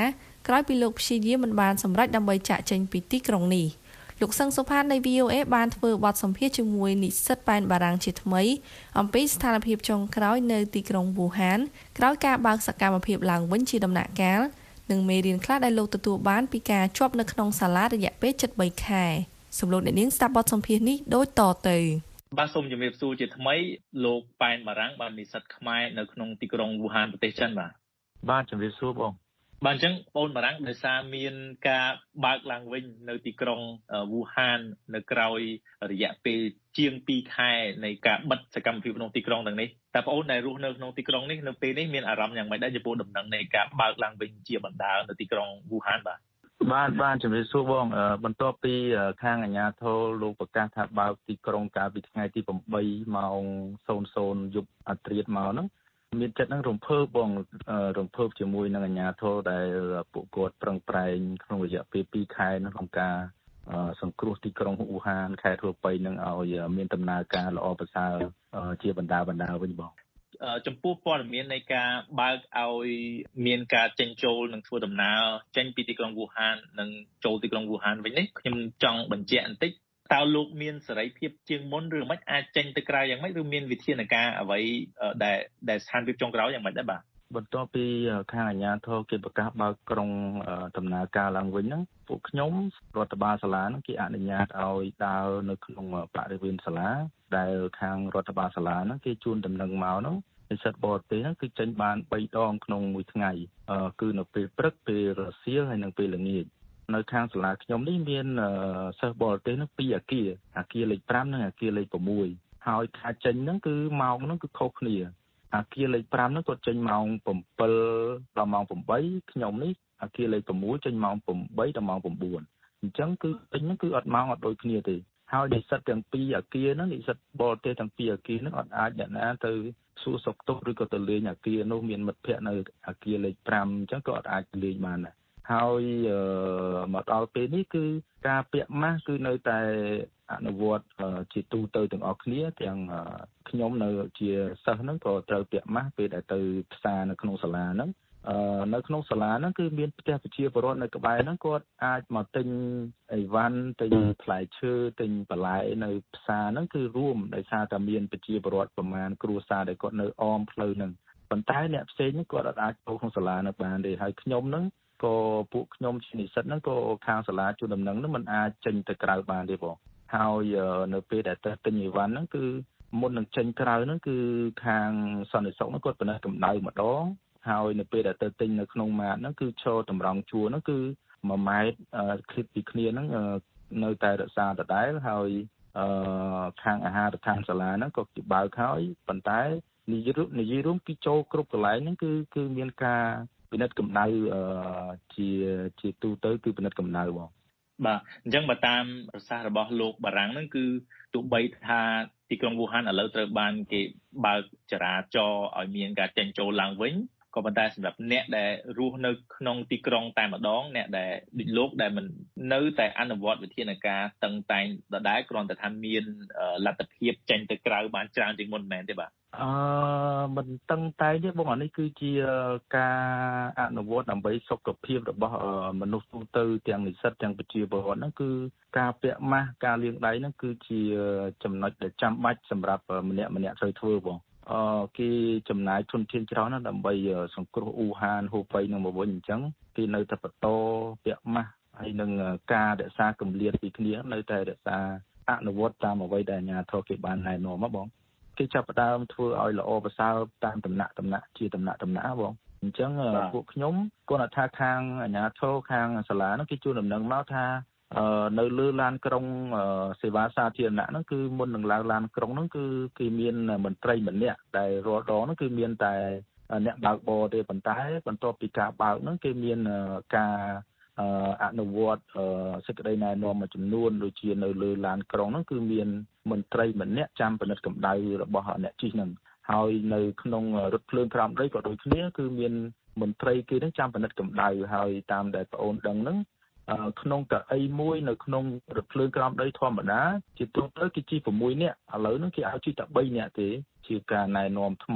ក្រោយពីលោកព្យាយាមមិនបានសម្រេចដើម្បីចាក់ចេញពីទីក្រុងនេះលោកសឹងសុផាតនៃ វី អូ เอ បានធ្វើបទសម្ភាសន៍ជាមួយនិស្សិតប៉ែនបារាំងជាថ្មីអំពីស្ថានភាពចុងក្រោយនៅទីក្រុងវូហានក្រោយការបើកសកម្មភាពឡើងវិញជាដំណាក់កាលនិងមេរៀនខ្លះដែលលោកទទួលបានពីការជាប់នៅក្នុងសាលារយៈពេលជិតបីខែសម្លោកអ្នកនាងស្ដាប់បទសម្ភាសន៍នេះដូចតទៅបាទសូមជំរាបសួរជាថ្មីលោកប៉ែនបារាំងបាននិស្សិតខ្មែរនៅក្នុងទីក្រុងវូហានប្រទេសចិនបាទបាទជំរាបសួរបងបាទអញ្ចឹងបងបារាំងដោយសារមានការបើកឡើងវិញនៅទីក្រុងវូហាននៅក្រោយរយៈពេលជាងពីរខែនៃការបិទសកម្មភាពក្នុងទីក្រុងទាំងនេះតើបងដែលរស់នៅក្នុងទីក្រុងនេះនៅពេលនេះមានអារម្មណ៍យ៉ាងម៉េចដែរចំពោះដំណឹងនៃការបើកឡើងវិញជាបណ្ដាលនៅទីក្រុងវូហានបាទបាទបាទជំរាបសួរបងបន្ទាប់ពីខាងអាជ្ញាធរលោកប្រកាសថាបើកទីក្រុងកាលពីថ្ងៃទីeightម៉ោងศูนย์ យប់អាត្រាតមកហ្នឹងមានចិត្តនឹងរំភើបបងរំភើបជាមួយនឹងអាជ្ញាធរដែលពួកគាត់ប្រឹងប្រែងក្នុងរយៈពេលពីរខែក្នុងការសង្គ្រោះទីក្រុងវូហានខេត្តរួប៉ីនឹងឲ្យមានដំណើរការល្អប្រសើរជាបណ្ដាបណ្ដាវិញបងចំពោះព័ត៌មាននៃការបើកឲ្យមានការចេញចូលនិងធ្វើដំណើរចេញពីទីក្រុងវូហាននិងចូលទីក្រុងវូហានវិញនេះខ្ញុំចង់បញ្ជាក់បន្តិចតើលោកមានសេរីភាពជាងមុនឬមិនអាចចេញទៅក្រៅយ៉ាងម៉េចឬមានវិធានការអ្វីដែលដែលស្ថានភាពចុងក្រោយយ៉ាងម៉េចដែរបាទបន្ទាប់ពីខាងអាជ្ញាធរគេប្រកាសបើកក្រុងដំណើរការឡើងវិញហ្នឹងពួកខ្ញុំរដ្ឋបាលសាលាហ្នឹងគេអនុញ្ញាតឲ្យដើរនៅក្នុងបរិវេណសាលាដែលខាងរដ្ឋបាលសាលាហ្នឹងគេជូនដំណឹងមកហ្នឹងនិស្សិតបរទេសហ្នឹងគឺចេញបានបីដងក្នុងមួយថ្ងៃគឺនៅពេលព្រឹកពេលរសៀលហើយនិងពេលល្ងាចនៅខាងសាលាខ្ញុំនេះមានសិស្សបរទេសហ្នឹងពីរអគារអគារលេខfiveនិងអគារលេខsixហើយការចេញហ្នឹងគឺម៉ោងហ្នឹងគឺខុសគ្នាអគារលេខfiveហ្នឹងគាត់ចេញម៉ោងsevenដល់ម៉ោងeightខ្ញុំនេះអគារលេខsixចេញម៉ោងeightដល់ម៉ោងnineអញ្ចឹងគឺពេញហ្នឹងគឺអត់ម៉ោងអត់ដូចគ្នាទេហើយនិស្សិតទាំងពីរអគារហ្នឹងនិស្សិតបរទេសទាំងពីរអគារហ្នឹងអត់អាចអ្នកណាទៅសួរសុខទុក្ខឬក៏ទៅលេងអគារនោះមានមិត្តភ័ក្តិនៅអគារលេខfiveអញ្ចឹងក៏អត់អាចលេងបានដែរហើយមកដល់ពេលនេះគឺការពាក់ម៉ាស់គឺនៅតែអនុវត្តជាទូទៅទាំងអស់គ្នាទាំងខ្ញុំនៅជាសិស្សហ្នឹងក៏ត្រូវពាក់ម៉ាស់ពេលដែលទៅផ្សារនៅក្នុងសាលាហ្នឹងនៅក្នុងសាលាហ្នឹងគឺមានផ្ទះប្រជាពលរដ្ឋនៅក្បែរហ្នឹងគាត់អាចមកទិញអីវ៉ាន់ទិញផ្លែឈើទិញបន្លែនៅផ្សារហ្នឹងគឺរួមដោយសារតែមានប្រជាពលរដ្ឋប្រមាណគ្រួសារដែលគាត់នៅអមផ្លូវហ្នឹងប៉ុន្តែអ្នកផ្សេងហ្នឹងគាត់អាចចូលក្នុងសាលានៅបានទេហើយខ្ញុំហ្នឹងក៏ពួកខ្ញុំជានិស្សិតហ្នឹងក៏ខាងសាលាជួនដំណឹងហ្នឹងមិនអាចចេញទៅក្រៅបានទេបងហើយនៅពេលដែលទៅទិញអីវ៉ាន់ហ្នឹងគឺមុននឹងចេញក្រៅហ្នឹងគឺខាងសន្តិសុខហ្នឹងគាត់ពិនិត្យកម្ដៅម្ដងហើយនៅពេលដែលទៅទិញនៅក្នុងម៉ាតហ្នឹងគឺឈរតម្រង់ជួរហ្នឹងគឺoneម៉ែត្រឃ្លីបពីគ្នាហ្នឹងនៅតែរក្សាដដែលហើយខាងអាហារដ្ឋានសាលាហ្នឹងក៏គេបើកហើយប៉ុន្តែនិយាយនិយាយរួមគឺចូលគ្រប់កន្លែងហ្នឹងគឺគឺមានការពិនិត្យកម្ដៅជាជាទូទៅគឺពិនិត្យកម្ដៅបងបាទអញ្ចឹងបើតាមប្រសាសន៍របស់លោកបារាំងហ្នឹងគឺទោះបីថាទីក្រុងវូហានឥឡូវត្រូវបានគេបើកចរាចរណ៍ឲ្យមានការចេញចូលឡើងវិញក៏ប៉ុន្តែសម្រាប់អ្នកដែលរស់នៅក្នុងទីក្រុងតែម្ដងអ្នកដែលដូចលោកដែលមិននៅតែអនុវត្តវិធានការតឹងតែងដដែលគ្រាន់តែថាមានលទ្ធភាពចេញទៅក្រៅបានច្រើនជាងមុនមែនទេបាទអឺមិនតឹងតែងទេបងអានេះគឺជាការអនុវត្តដើម្បីសុខភាពរបស់មនុស្សទូទៅទាំងនិស្សិតទាំងប្រជាពលរដ្ឋហ្នឹងគឺការពាក់ម៉ាស់ការលាងដៃហ្នឹងគឺជាចំណុចដែលចាំបាច់សម្រាប់ម្នាក់ម្នាក់ត្រូវធ្វើបងអឺគេចំណាយធនធានច្រើនណាស់ដើម្បីសង្គ្រោះអ៊ូហានហូប៉ៃនឹងមកវិញអញ្ចឹងគេនៅតែបន្តពាក់ម៉ាស់ហើយនឹងការរក្សាកម្រិតពីគ្នានៅតែរក្សាអនុវត្តតាមអ្វីដែលអាជ្ញាធរគេបានណែនាំមកបងគេចាប់ផ្ដើមធ្វើឲ្យល្អប្រសើរតាមដំណាក់ដំណាក់ជាដំណាក់ដំណាក់បងអញ្ចឹងពួកខ្ញុំគាត់ថាខាងអាជ្ញាធរខាងសាលាហ្នឹងគេជួនដំណឹងមកថានៅលើឡានក្រុងសេវាសាធារណៈហ្នឹងគឺមុននឹងឡើងឡានក្រុងហ្នឹងគឺគេមានមន្ត្រីម្នាក់ដែលរាល់ដងហ្នឹងគឺមានតែអ្នកបើកបរទេប៉ុន្តែបន្ទាប់ពីការបើកហ្នឹងគេមានការអនុវត្តសេចក្តីណែនាំមួយចំនួនដូចជានៅលើឡានក្រុងហ្នឹងគឺមានមន្ត្រីម្នាក់ចាំពិនិត្យកម្ដៅរបស់អ្នកជិះហ្នឹងហើយនៅក្នុងរថភ្លើងក្រោមដីក៏ដូចគ្នាគឺមានមន្ត្រីគេហ្នឹងចាំពិនិត្យកម្ដៅហើយតាមដែលប្អូនដឹងហ្នឹងក្នុងកៅអីមួយនៅក្នុងរថភ្លើងក្រោមដីធម្មតាជាទូទៅគេជិះsixនាក់ឥឡូវហ្នឹងគេឲ្យជិះតែthreeនាក់ទេជាការណែនាំថ្មី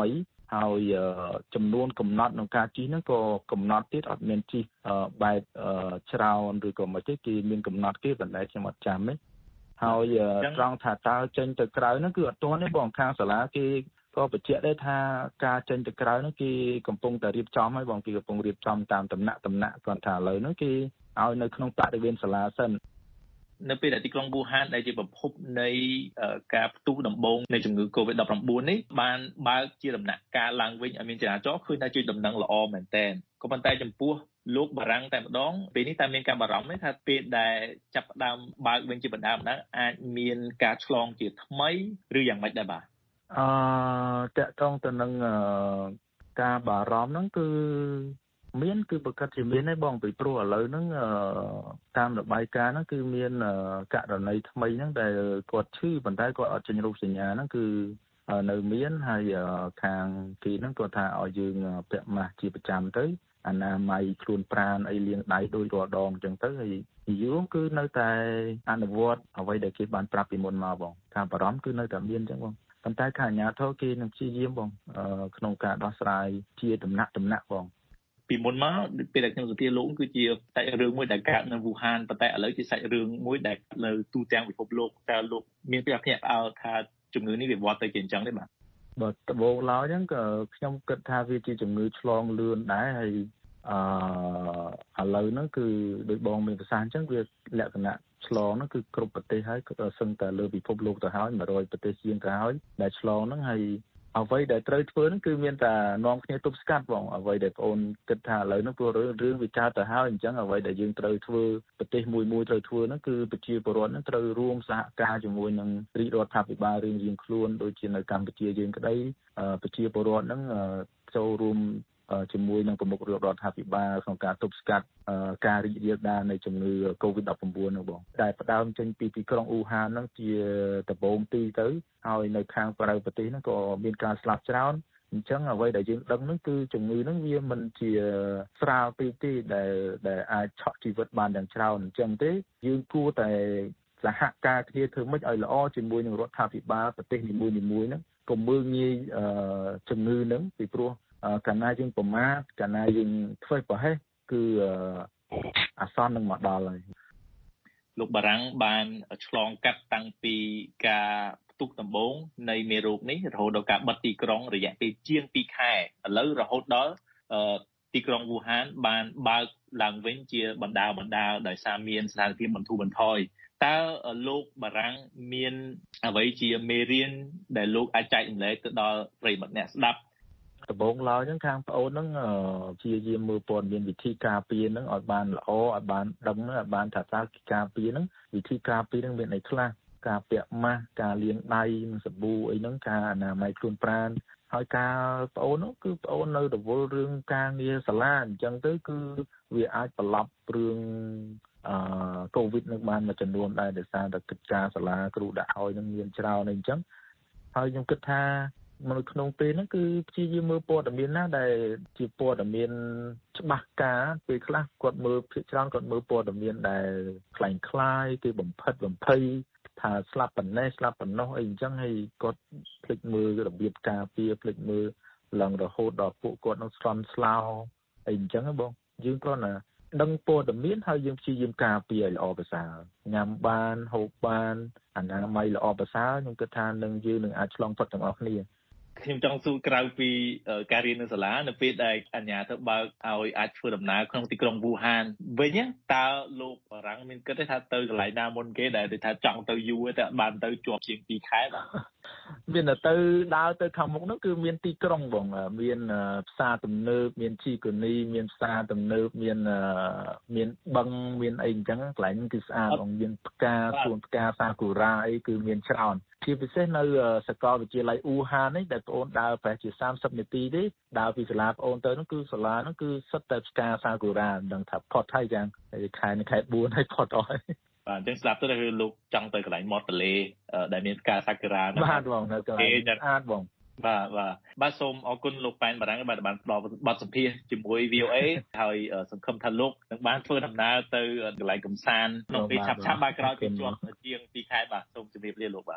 ហើយចំនួនកំណត់ក្នុងការជិះហ្នឹងក៏កំណត់ទៀតអត់មានជិះបែបច្រើនឬក៏មិនទេគេមានកំណត់គេបណ្ដៃខ្ញុំអត់ចាំទេហើយត្រង់ថាតើចេញទៅក្រៅហ្នឹងគឺអត់ទាន់ទេបងខាងសាលាគេក៏បញ្ជាក់ដែរថាការចេញទៅក្រៅហ្នឹងគេកំពុងតែរៀបចំហើយបងគេកំពុងរៀបចំតាមតំណាក់តំណាក់គាត់ថាឥឡូវហ្នឹងគេឲ្យនៅក្នុងបរិវេណសាលាសិននៅពេលដែលទីក្រុងវូហានដែលជាប្រភពនៃការផ្ទុះដំបូងនៃជំងឺ កូវីដ ដប់ប្រាំបួន នេះបានបើកជាដំណាក់កាលឡើងវិញឲ្យមានចរាចរណ៍ឃើញថាជួយដំណឹងល្អមែនទែនក៏ប៉ុន្តែចំពោះលោកបារាំងតែម្ដងពេលនេះតែមានការបារម្ភទេថាពេលដែលចាប់ផ្ដើមបើកវិញជាបណ្ដាបណ្ដាអាចមានការឆ្លងជាថ្មីឬយ៉ាងម៉េចដែរបាទអឺតកតងទៅនឹងការបារម្ភហ្នឹងគឺមានគឺប្រកាសជាមានដែរបងពីព្រោះឥឡូវហ្នឹងតាមរបាយការណ៍ហ្នឹងគឺមានករណីថ្មីហ្នឹងដែលគាត់ឈឺប៉ុន្តែគាត់អត់ចេញរូបសញ្ញាហ្នឹងគឺនៅមានហើយខាងគេហ្នឹងគាត់ថាឲ្យយើងពាក់ម៉ាស់ជាប្រចាំទៅអនាម័យខ្លួនប្រាណអីលាងដៃដូចរាល់ដងអញ្ចឹងទៅហើយយូរគឺនៅតែអនុវត្តអ្វីដែលគេបានប្រាប់ពីមុនមកបងការបារម្ភគឺនៅតែមានអញ្ចឹងបងប៉ុន្តែខាងអាជ្ញាធរគេនឹងព្យាយាមបងក្នុងការដោះស្រាយជាដំណាក់ដំណាក់បងពីមុនមកពេលដែលខ្ញុំសន្ទនាលោកគឺជាសាច់រឿងមួយដែលកើតនៅវូហានប៉ុន្តែឥឡូវជាសាច់រឿងមួយដែលនៅទូទាំងពិភពលោកតើលោកមានភាពភ្ញាក់ផ្អើលថាជំងឺនេះវាវត្តទៅជាអញ្ចឹងទេបាទបើដំបូងឡើយហ្នឹងក៏ខ្ញុំគិតថាវាជាជំងឺឆ្លងលឿនដែរហើយអឺឥឡូវហ្នឹងគឺដោយបងមានប្រសាសន៍អញ្ចឹងវាលក្ខណៈឆ្លងហ្នឹងគឺគ្រប់ប្រទេសហើយក៏សឹងតែលើពិភពលោកទៅហើយមួយរយប្រទេសជាងទៅហើយដែលឆ្លងហ្នឹងហើយអ្វីដែលត្រូវធ្វើហ្នឹងគឺមានតែនាំគ្នាទប់ស្កាត់បងអ្វីដែលបងអូនគិតថាឥឡូវហ្នឹងព្រោះរឿងវាកើតទៅហើយអញ្ចឹងអ្វីដែលយើងត្រូវធ្វើប្រទេសមួយមួយត្រូវធ្វើហ្នឹងគឺប្រជាពលរដ្ឋហ្នឹងត្រូវរួមសហការជាមួយនឹងរាជរដ្ឋាភិបាលរៀងៗខ្លួនដូចជានៅកម្ពុជាយើងក្តីប្រជាពលរដ្ឋហ្នឹងចូលរួមជាមួយនឹងប្រមុខរដ្ឋាភិបាលក្នុងការទប់ស្កាត់ការរីករាលដាលនៃជំងឺ កូវីដ ដប់ប្រាំបួន នោះបងដែលផ្ដើមចេញពីទីក្រុងអ៊ូហានហ្នឹងជាដំបូងទីទៅហើយនៅខាងក្រៅប្រទេសហ្នឹងក៏មានការស្លាប់ច្រើនអញ្ចឹងអ្វីដែលយើងដឹងហ្នឹងគឺជំងឺហ្នឹងវាមិនជាស្រាលពេកទេដែលដែលអាចឆក់ជីវិតបានយ៉ាងច្រើនអញ្ចឹងទេយើងគួរតែសហការគ្នាធ្វើម៉េចឲ្យល្អជាមួយនឹងរដ្ឋាភិបាលប្រទេសនីមួយៗហ្នឹងកុំមើលងាយជំងឺហ្នឹងពីព្រោះកាលណាយើងប្រមាថកាលណាយើងធ្វើប្រហែសគឺអាសន្ននឹងមកដល់ហើយលោកបារាំងបានឆ្លងកាត់តាំងពីការផ្ទុះដំបូងនៃមេរោគនេះរហូតដល់ការបិទទីក្រុងរយៈពេលជាងពីរខែឥឡូវរហូតដល់ទីក្រុងវូហានបានបើកឡើងវិញជាបណ្ដាបណ្ដាដោយសារមានស្ថានភាពបន្ធូរបន្ថយតើលោកបារាំងមានអ្វីជាមេរៀនដែលលោកអាចចែករំលែកទៅដល់ប្រិយមិត្តអ្នកស្ដាប់ដំបូងឡើយហ្នឹងខាងប្អូនហ្នឹងព្យាយាមមើលព័ត៌មានវិធីការពារហ្នឹងឲ្យបានល្អឲ្យបានដឹងឲ្យបានថាតើការពារហ្នឹងវិធីការពារហ្នឹងមានអីខ្លះការពាក់ម៉ាស់ការលាងដៃនឹងសាប៊ូអីហ្នឹងការអនាម័យខ្លួនប្រាណហើយការប្អូនហ្នឹងគឺប្អូននៅរវល់រឿងការងារសាលាអញ្ចឹងទៅគឺវាអាចប្រឡប់រឿងអឺកូវីដនឹងបានមួយចំនួនដែរដោយសារតែកិច្ចការសាលាគ្រូដាក់ឲ្យនឹងមានច្រើនអីអញ្ចឹងហើយខ្ញុំគិតថានៅក្នុងពេលហ្នឹងគឺព្យាយាមមើលព័ត៌មានណាដែលជាព័ត៌មានច្បាស់ការពេលខ្លះគាត់មើលភាគច្រើនគាត់មើលព័ត៌មានដែលคล้ายៗគេបំផិតបំភ័យថាស្លាប់ប៉ុណ្ណេះស្លាប់ប៉ុណ្ណោះអីអញ្ចឹងហើយគាត់ភ្លេចមើលរបៀបការពារភ្លេចមើលឡើងរហូតដល់ពួកគាត់នឹងស្លន់ស្លោអីអញ្ចឹងបងយើងគ្រាន់តែដឹងព័ត៌មានហើយយើងព្យាយាមការពារឲ្យល្អប្រសើរញ៉ាំបានហូបបានអនាម័យល្អប្រសើរខ្ញុំគិតថានឹងយើងនឹងអាចឆ្លងផុតទាំងអស់គ្នាខ្ញុំចង់សួរក្រៅពីការរៀននៅសាលានៅពេលដែលអាជ្ញាទៅបើកឲ្យអាចធ្វើដំណើរក្នុងទីក្រុងវូហានវិញតើលោកបារាំងមានគិតទេថាទៅកន្លែងណាមុនគេដែលថាចង់ទៅយូរតែបានទៅជាប់ជាងពីរខែបាទមានទៅដើរទៅខាងមុខនោះគឺមានទីក្រុងបងមានផ្សារទំនើបមានជីកូនីមានផ្សារទំនើបមានមានបឹងមានអីអញ្ចឹងកន្លែងគឺស្អាតបងមានផ្កាសួនផ្កាសាគូរ៉ាអីគឺមានច្រើនជាពិសេសនៅសាកលវិទ្យាល័យអ៊ូហាននេះដែលបងអូនដើរប្រហែលជាសាមសិបនាទីទេដើរពីសាលាបងអូនទៅនោះគឺសាលានោះគឺសិតតែផ្កាសាគូរ៉ាមិនដឹងថាផុតហើយយ៉ាងខែនេះខែបួនហើយផុតអស់ហើយបាទអញ្ចឹងស្ដាប់ទៅគឺលោកចង់ទៅកន្លែងមាត់ទន្លេដែលមានផ្កាសាគូរ៉ាហ្នឹងបាទបងនៅកន្លែងស្អាតបងបាទបាទបាទសូមអរគុណលោកប៉ែនបារាំងបាទបានផ្ដល់បទសម្ភាសន៍ជាមួយ វី អូ អេ ហើយសង្ឃឹមថាលោកនឹងបានធ្វើដំណើរទៅកន្លែងកំសាន្តក្នុងពេលឆាប់ៗបាទក្រោយពីជាប់ជាងពីរខែបាទសូមជម្រាបលាលោកបាទ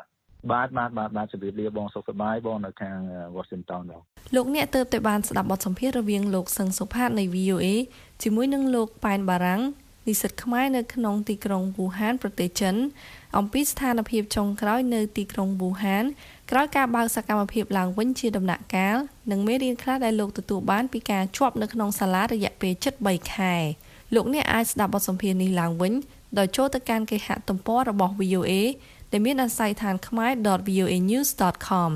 បាទបាទបាទបាទជម្រាបលាបងសុខសប្បាយបងនៅខាង Washington បងលោកអ្នកទើបតែបានស្ដាប់បទសម្ភាសន៍រវាងលោកសឹងសុផាតនៃ វី អូ អេ ជាមួយនឹងលោកប៉ែនបារាំងនិស្សិតខ្មែរនៅក្នុងទីក្រុងវូហានប្រទេសចិនអំពីស្ថានភាពចុងក្រោយនៅទីក្រុងវូហានក្រោយការបើកសកម្មភាពឡើងវិញជាដំណាក់កាលនិងមេរៀនខ្លះដែលលោកទទួលបានពីការជាប់នៅក្នុងសាលារយៈពេលជិតបីខែលោកអ្នកអាចស្ដាប់បទសម្ភាសន៍នេះឡើងវិញដោយចូលទៅកាន់គេហទំព័ររបស់ វី អូ អេ ដែលមានអាស័យដ្ឋានខ្មែរ ដត វី អូ អេ news ដត com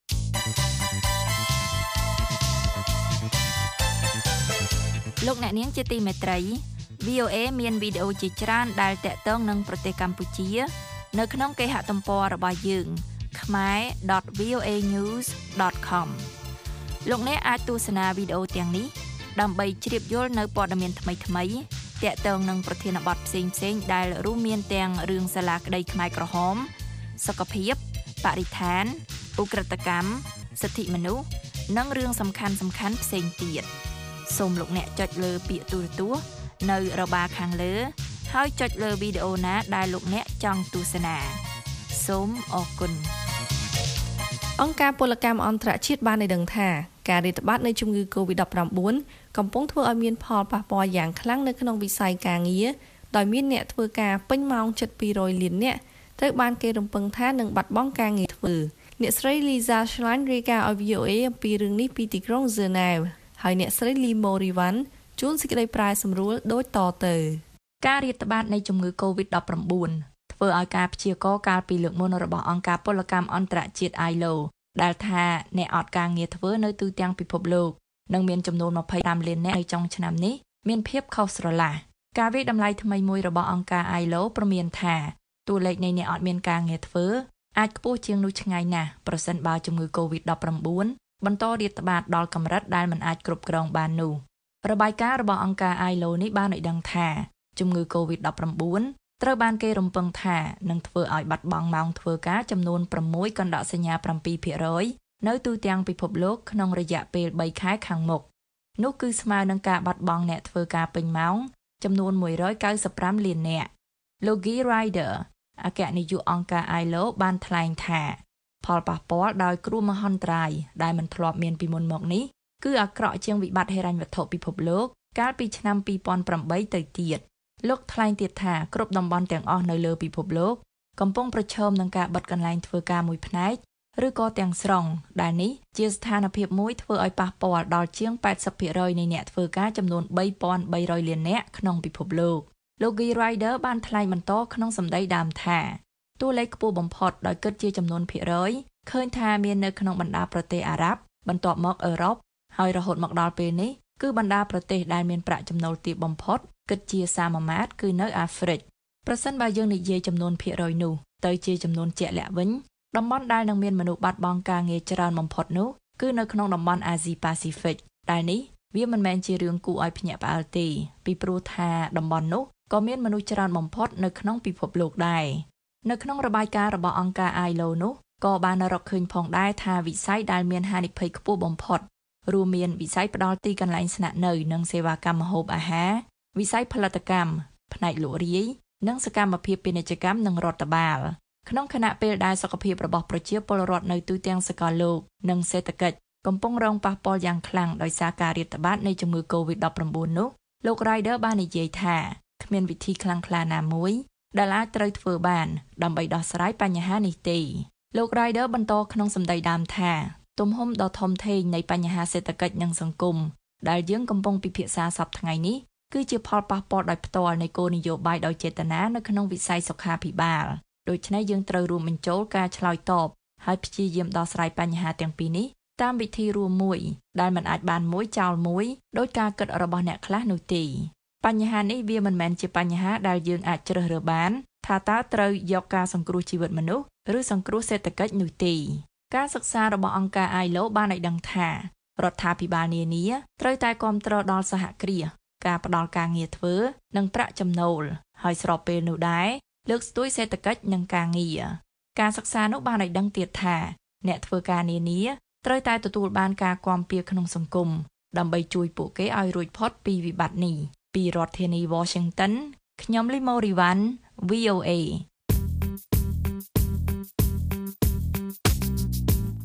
លោកអ្នកនាងជាទីមេត្រី វី អូ អេ មានវីដេអូជាច្រើនដែលតាក់ទងនឹងប្រទេសកម្ពុជានៅក្នុងគេហទំព័ររបស់យើង ខ្មែរ ដត វី អូ អេ news ដត com លោកអ្នកអាចទស្សនាវីដេអូទាំងនេះដើម្បីជ្រាបយល់នៅព័ត៌មានថ្មីៗតាក់ទងនឹងប្រធានបទផ្សេងៗដែលរួមមានទាំងរឿងសាលាក្តីខ្មែរក្រហមសុខភាពបរិស្ថានឧក្រិដ្ឋកម្មសិទ្ធិមនុស្សនិងរឿងសំខាន់ៗផ្សេងទៀតសូមលោកអ្នកចុចលើពាក្យទូរទស្សន៍នៅរបារខាងលើហើយចុចលើវីដេអូណាដែលលោកអ្នកចង់ទស្សនាសូមអរគុណអង្គការពលកម្មអន្តរជាតិបានឲ្យដឹងថាការរាតត្បាតនៃជំងឺ កូវីដ ដប់ប្រាំបួន កំពុងធ្វើឲ្យមានផលប៉ះពាល់យ៉ាងខ្លាំងនៅក្នុងវិស័យការងារដោយមានអ្នកធ្វើការពេញម៉ោងជិតពីររយលាននាក់ត្រូវបានគេរំពឹងថានឹងបាត់បង់ការងារធ្វើអ្នកស្រី Lisa Schlein រាយការណ៍ឲ្យ វី អូ អេ អំពីរឿងនេះពីទីក្រុង Geneva ហើយអ្នកស្រី Limo Rivan ជួនសេចក្តីប្រែសម្រួលដូចតទៅការរាតត្បាតនៃជំងឺ កូវីដ ដប់ប្រាំបួន ធ្វើឲ្យការព្យាករណ៍កាលពីលើកមុនរបស់អង្គការពលកម្មអន្តរជាតិ អាយ แอล โอ ដែលថាអ្នកអត់ការងារធ្វើនៅទូទាំងពិភពលោកនឹងមានចំនួនម្ភៃប្រាំលាននាក់នៅចុងឆ្នាំនេះមានភាពខុសស្រឡះការវិតម្លៃថ្មីមួយរបស់អង្គការ អាយ แอล โอ ព្រមានថាតួលេខនៃអ្នកអត់មានការងារធ្វើអាចខ្ពស់ជាងនោះឆ្ងាយណាស់ប្រសិនបើជំងឺ កូវីដ ដប់ប្រាំបួន បន្តរាតត្បាតដល់កម្រិតដែលមិនអាចគ្រប់គ្រងបាននោះរបាយការណ៍របស់អង្គការ អាយ แอล โอ នេះបានឲ្យដឹងថាជំងឺ កូវីដ ដប់ប្រាំបួន ត្រូវបានគេរំពឹងថានឹងធ្វើឲ្យបាត់បង់ម៉ោងធ្វើការចំនួន៦កណ្ដកសញ្ញា7%ភាគរយនៅទូទាំងពិភពលោកក្នុងរយៈពេលបីខែខាងមុខនោះគឺស្មើនឹងការបាត់បង់អ្នកធ្វើការពេញម៉ោងចំនួនមួយរយកៅសិបប្រាំលាននាក់លោក Guy Ryder អគ្គនាយកអង្គការ អាយ แอล โอ បានថ្លែងថាផលប៉ះពាល់ដោយគ្រោះមហន្តរាយដែលមិនធ្លាប់មានពីមុនមកនេះគឺអាក្រក់ជាងវិបត្តិហិរញ្ញវត្ថុពិភពលោកកាលពីឆ្នាំពីរពាន់ប្រាំបីទៅទៀតលោកថ្លែងទៀតថាគ្រប់តំបន់ទាំងអស់នៅលើពិភពលោកកំពុងប្រឈមនឹងការបិទកន្លែងធ្វើការមួយផ្នែកឬក៏ទាំងស្រុងដែលនេះជាស្ថានភាពមួយធ្វើឲ្យប៉ះពាល់ដល់ជាង แปดสิบភាគរយ នៃអ្នកធ្វើការចំនួន បីពាន់បីរយលាននាក់ក្នុងពិភពលោកលោក Guy Ryder បានថ្លែងបន្តក្នុងសម្ដីដើមថាតួលេខខ្ពស់បំផុតដោយគិតជាចំនួនភាគរយឃើញថាមាននៅក្នុងបណ្ដាប្រទេសអារ៉ាប់បន្ទាប់មកអឺរ៉ុបហើយរហូតមកដល់ពេលនេះគឺបណ្ដាប្រទេសដែលមានប្រាក់ចំណូលទាបបំផុតគិតជាសាមមាត្រគឺនៅអាហ្វ្រិកប្រសិនបើយើងនិយាយចំនួនភាគរយនោះទៅជាចំនួនជាក់លាក់វិញតំបន់ដែលនឹងមានមនុស្សបាត់បង់ការងារច្រើនបំផុតនោះគឺនៅក្នុងតំបន់អាស៊ីប៉ាស៊ីហ្វិកដែលនេះវាមិនមែនជារឿងគួរឲ្យភ្ញាក់ផ្អើលទេពីព្រោះថាតំបន់នោះក៏មានមនុស្សច្រើនបំផុតនៅក្នុងពិភពលោកដែរនៅក្នុងរបាយការណ៍របស់អង្គការ អាយ แอล โอ នោះក៏បានរកឃើញផងដែរថាវិស័យដែលមានហានិភ័យខ្ពស់បំផុតរួមមានវិស័យផ្ដល់ទីកន្លែងស្នាក់នៅនិងសេវាកម្មម្ហូបអាហារវិស័យផលិតកម្មផ្នែកលក់រាយនិងសកម្មភាពពាណិជ្ជកម្មនិងរដ្ឋបាលក្នុងខណៈពេលដែលសុខភាពរបស់ប្រជាពលរដ្ឋនៅទូទាំងសកលលោកនិងសេដ្ឋកិច្ចកំពុងរងប៉ះពាល់យ៉ាងខ្លាំងដោយសារការរាតត្បាតនៃជំងឺ កូវីដ ដប់ប្រាំបួន នោះលោក Ryder បាននិយាយថាគ្មានវិធីខ្លាំងក្លាណាមួយដែលអាចត្រូវធ្វើបានដើម្បីដោះស្រាយបញ្ហានេះទេលោក Ryder បន្តក្នុងសម្ដីដើមថាទំហំដ៏ធំធេងនៃបញ្ហាសេដ្ឋកិច្ចនិងសង្គមដែលយើងកំពុងពិភាក្សាសប្តាហ៍ថ្ងៃនេះគឺជាផលប៉ះពាល់ដោយផ្ទាល់នៃគោលនយោបាយដោយចេតនានៅក្នុងវិស័យសុខាភិបាលដូច្នេះយើងត្រូវរួមបញ្ចូលការឆ្លើយតបហើយព្យាយាមដោះស្រាយបញ្ហាទាំងពីរនេះតាមវិធីរួមមួយដែលមិនអាចបានមួយចោលមួយដោយការគិតរបស់អ្នកខ្លះនោះទេបញ្ហានេះវាមិនមែនជាបញ្ហាដែលយើងអាចជ្រើសរើសបានថាតើត្រូវយកការសង្គ្រោះជីវិតមនុស្សឬសង្គ្រោះសេដ្ឋកិច្ចនោះទេការសិក្សារបស់អង្គការ អាយ แอล โอ បានឲ្យដឹងថារដ្ឋាភិបាលនានាត្រូវតែគាំទ្រដល់សហគ្រាសការផ្ដល់ការងារធ្វើនិងប្រាក់ចំណូលហើយស្របពេលនោះដែរលើកស្ទួយសេដ្ឋកិច្ចនិងការងារការសិក្សានោះបានឲ្យដឹងទៀតថាអ្នកធ្វើការនានាត្រូវតែទទួលបានការគាំពារក្នុងសង្គមដើម្បីជួយពួកគេឲ្យរួចផុតពីវិបត្តិនេះពីរដ្ឋធានី Washington ខ្ញុំ Limo Rivan វី អូ เอ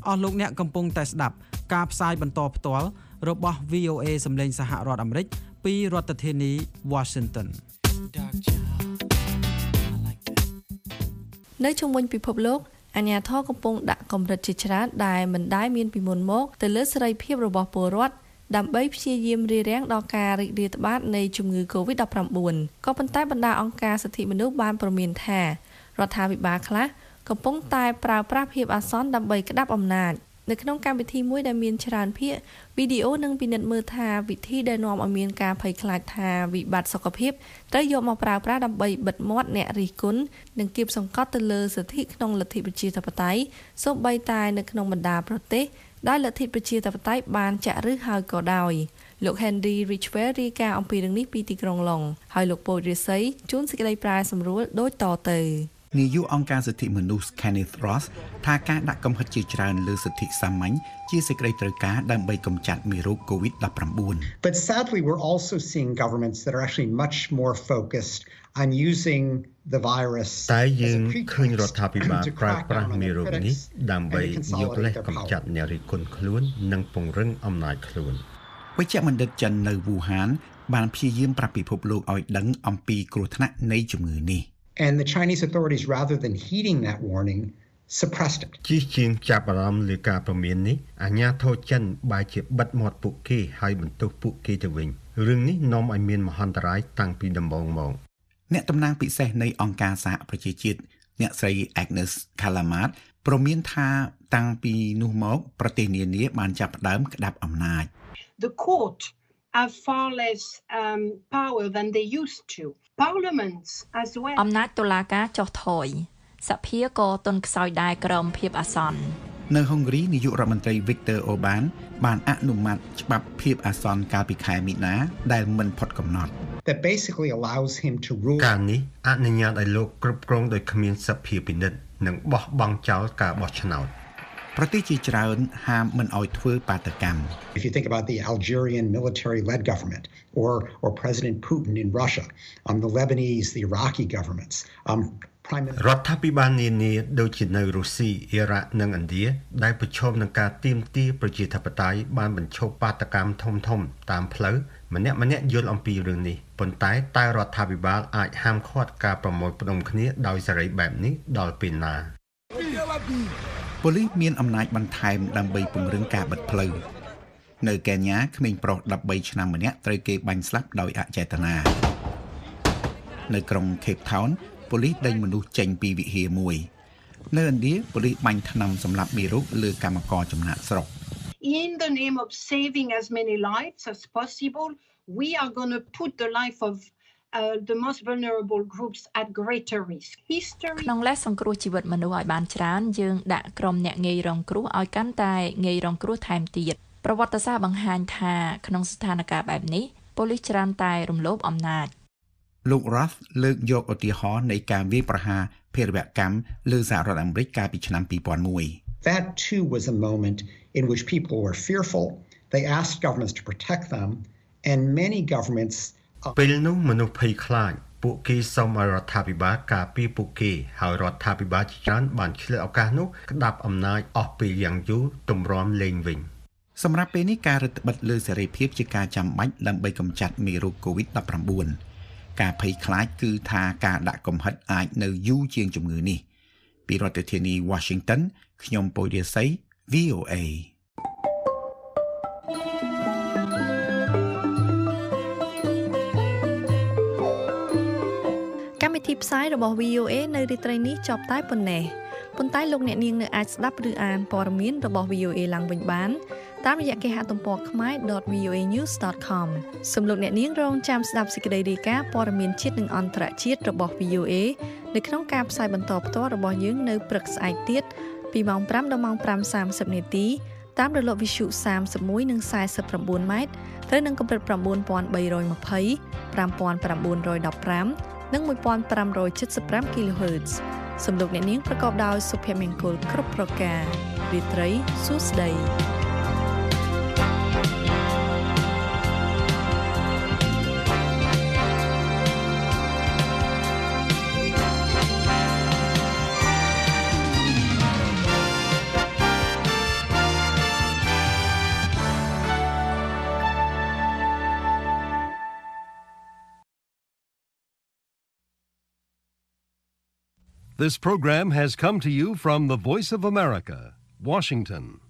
អស់លោកអ្នកកំពុងតែស្ដាប់ការផ្សាយបន្តផ្ទាល់របស់ វី អូ เอ សម្លេងសហរដ្ឋអាមេរិកពីរដ្ឋធានី Washington នៅជុំវិញពិភពលោកអាជ្ញាធរកំពុងដាក់កម្រិតជាច្រើនដែលមិនដែលមានពីមុនមកទៅលើសេរីភាពរបស់ពលរដ្ឋដើម្បីព្យាយាមរារាំងដល់ការរីករាលដាលនៃជំងឺ កូវីដ ដប់ប្រាំបួន ក៏ប៉ុន្តែបណ្ដាអង្គការសិទ្ធិមនុស្សបានព្រមានថារដ្ឋាភិបាលខ្លះកំពុងតែប្រើប្រាស់ភាពអាសន្នដើម្បីក្តាប់អំណាចនៅក្នុងកម្មវិធីមួយដែលមានច្រើនភាគវីដេអូនិងពិនិត្យមើលថាវិធីដែលនាំឲ្យមានការភ័យខ្លាចថាវិបត្តិសុខភាពត្រូវយកមកប្រើប្រាស់ដើម្បីបិទមាត់អ្នករិះគន់និងគៀបសង្កត់ទៅលើសិទ្ធិក្នុងលទ្ធិប្រជាធិបតេយ្យសូម្បីតែនៅក្នុងបណ្ដាប្រទេសដែលលទ្ធិប្រជាធិបតេយ្យបានចាក់ឫសហើយក៏ដោយលោក Henry Ridgwell រាយការណ៍អំពីរឿងនេះពីទីក្រុងឡុងហើយលោកពូចរិស័យជួនសេចក្តីប្រាសម្រួលដូចតទៅនាយកអង្គការសិទ្ធិមនុស្ស Kenneth Ross ថាការដាក់កំហិតជាច្រើនលើសិទ្ធិសាមញ្ញជាសេចក្តីត្រូវការដើម្បីកម្ចាត់មេរោគ កូវីដ ដប់ប្រាំបួន But sadly we're also seeing governments that are actually much more focused on using the virus តែយើងឃើញរដ្ឋាភិបាលប្រើប្រាស់មេរោគនេះដើម្បីយកលេសកម្ចាត់អ្នករិះគន់ខ្លួននិងពង្រឹងអំណាចខ្លួនវេជ្ជបណ្ឌិតចិននៅវូហានបានព្យាយាមប្រាប់ពិភពលោកឲ្យដឹងអំពីគ្រោះថ្នាក់នៃជំងឺនេះ And the Chinese authorities, rather than heeding that warning, suppressed it. ជាជាងចាប់អារម្មណ៍លើការព្រមាននេះអាជ្ញាធរចិនបែរជាបិទមាត់ពួកគេហើយបន្ទោសពួកគេទៅវិញរឿងនេះនាំឲ្យមានមហន្តរាយតាំងពីដំបូងមកអ្នកតំណាងពិសេសនៃអង្គការសហប្រជាជាតិអ្នកស្រី Agnes Callamard ព្រមានថាតាំងពីនោះមកប្រទេសនានាបានចាប់ផ្ដើមក្តាប់អំណាច The court have far less um, power than they used to. Parliaments as well. អំណាចតុលាការចុះថយសភាក៏ទន់ខ្សោយដែរក្រោមភាពអាសន្ននៅហុងគ្រីនាយករដ្ឋមន្ត្រី Viktor Orban បានអនុម័តច្បាប់ភាពអាសន្នកាលពីខែមីនាដែលមិនផុតកំណត់ That basically allows him to rule ការនេះអនុញ្ញាតឲ្យលោកគ្រប់គ្រងដោយគ្មានសភាពិនិត្យនិងបោះបង់ចោលការបោះឆ្នោតប្រទេសជាច្រើនហាមមិនឲ្យធ្វើបាតកម្ម If you think about the Algerian military-led government or or President Putin in Russia, um the Lebanese, the Iraqi governments, um prime រដ្ឋាភិបាលនានាដូចជានៅរុស្ស៊ីអ៊ីរ៉ាក់និងឥណ្ឌាដែលប្រឈមនឹងការទាមទារប្រជាធិបតេយ្យបានបញ្ឈប់បាតកម្មធំធំតាមផ្លូវម្នាក់ម្នាក់យល់អំពីរឿងនេះប៉ុន្តែតើរដ្ឋាភិបាលអាចហាមឃាត់ការប្រមូលផ្ដុំគ្នាដោយសេរីបែបនេះដល់ពេលណាប៉ូលីសមានអំណាចបន្ថែមដើម្បីពង្រឹងការបិទផ្លូវនៅកេនយ៉ាក្មេងប្រុសដប់បីឆ្នាំម្នាក់ត្រូវគេបាញ់ស្លាប់ដោយអចេតនានៅក្រុង Cape Town ប៉ូលីសដេញមនុស្សចេញពីវិហារមួយនៅឥណ្ឌាប៉ូលីសបាញ់ថ្នាំសម្លាប់មេរោគលើកម្មករចំណាក់ស្រុក In the name of saving as many lives as possible, we are going to put the life of Uh, the most vulnerable groups at greater risk. History ក្នុងលេសសង្គ្រោះជីវិតមនុស្សឲ្យបានច្រើនយើងដាក់ក្រុមអ្នកងាយរងគ្រោះឲ្យកាន់តែងាយរងគ្រោះថែមទៀតប្រវត្តិសាស្ត្របង្ហាញថាក្នុងស្ថានភាពបែបនេះប៉ូលីសច្រើនតែរំលោភអំណាចលោក Roth លើកយកឧទាហរណ៍នៃការវាយប្រហារភេរវកម្មលើសហរដ្ឋអាមេរិកកាលពីឆ្នាំtwo thousand one That too was a moment in which people were fearful. They asked governments to protect them, and many governments ពេលនោះមនុស្សភ័យខ្លាចពួកគេសូមឲ្យរដ្ឋាភិបាលការពារពួកគេហើយរដ្ឋាភិបាលជាច្រើនបានឆ្លៀតឱកាសនោះក្តាប់អំណាចអស់ពេលយ៉ាងយូរទម្រាំលេងវិញសម្រាប់ពេលនេះការរឹតបន្តឹងលើសេរីភាពជាការចាំបាច់ដើម្បីកម្ចាត់មេរោគ កូវីដ ដប់ប្រាំបួន ការភ័យខ្លាចគឺថាការដាក់កំហិតអាចនៅយូរជាងជំងឺនេះពីរដ្ឋធានី Washington ខ្ញុំពូចរាសី វី អូ เอកម្មវិធីផ្សាយរបស់ វី អូ เอ នៅរាត្រីនេះចប់តែប៉ុណ្ណេះប៉ុន្តែលោកអ្នកនាងនៅអាចស្ដាប់ឬអានព័ត៌មានរបស់ វី អូ เอ ឡើងវិញបានតាមរយៈគេហទំព័រ khmae dot v o a news dot com សូមលោកអ្នកនាងរងចាំស្ដាប់សេចក្តីរាយការណ៍ព័ត៌មានជាតិនិងអន្តរជាតិរបស់ វី អូ အေ នៅក្នុងការផ្សាយបន្តផ្ទាល់របស់យើងនៅព្រឹកស្អែកទៀតពីម៉ោងfiveដល់ម៉ោងfive thirtyនាទីតាមរលកវិទ្យុthirty-oneនិងforty-nineម៉ែត្រត្រូវនឹងកម្រិតnine thousand three hundred twenty, five thousand nine hundred fifteenនិងfifteen seventy-five គីឡូហឺតซ์សូមលោកអ្នកនាងប្រកបដោយសុភមង្គលគ្រប់ប្រការរាត្រីសួស្តី This program has come to you from the Voice of America, Washington.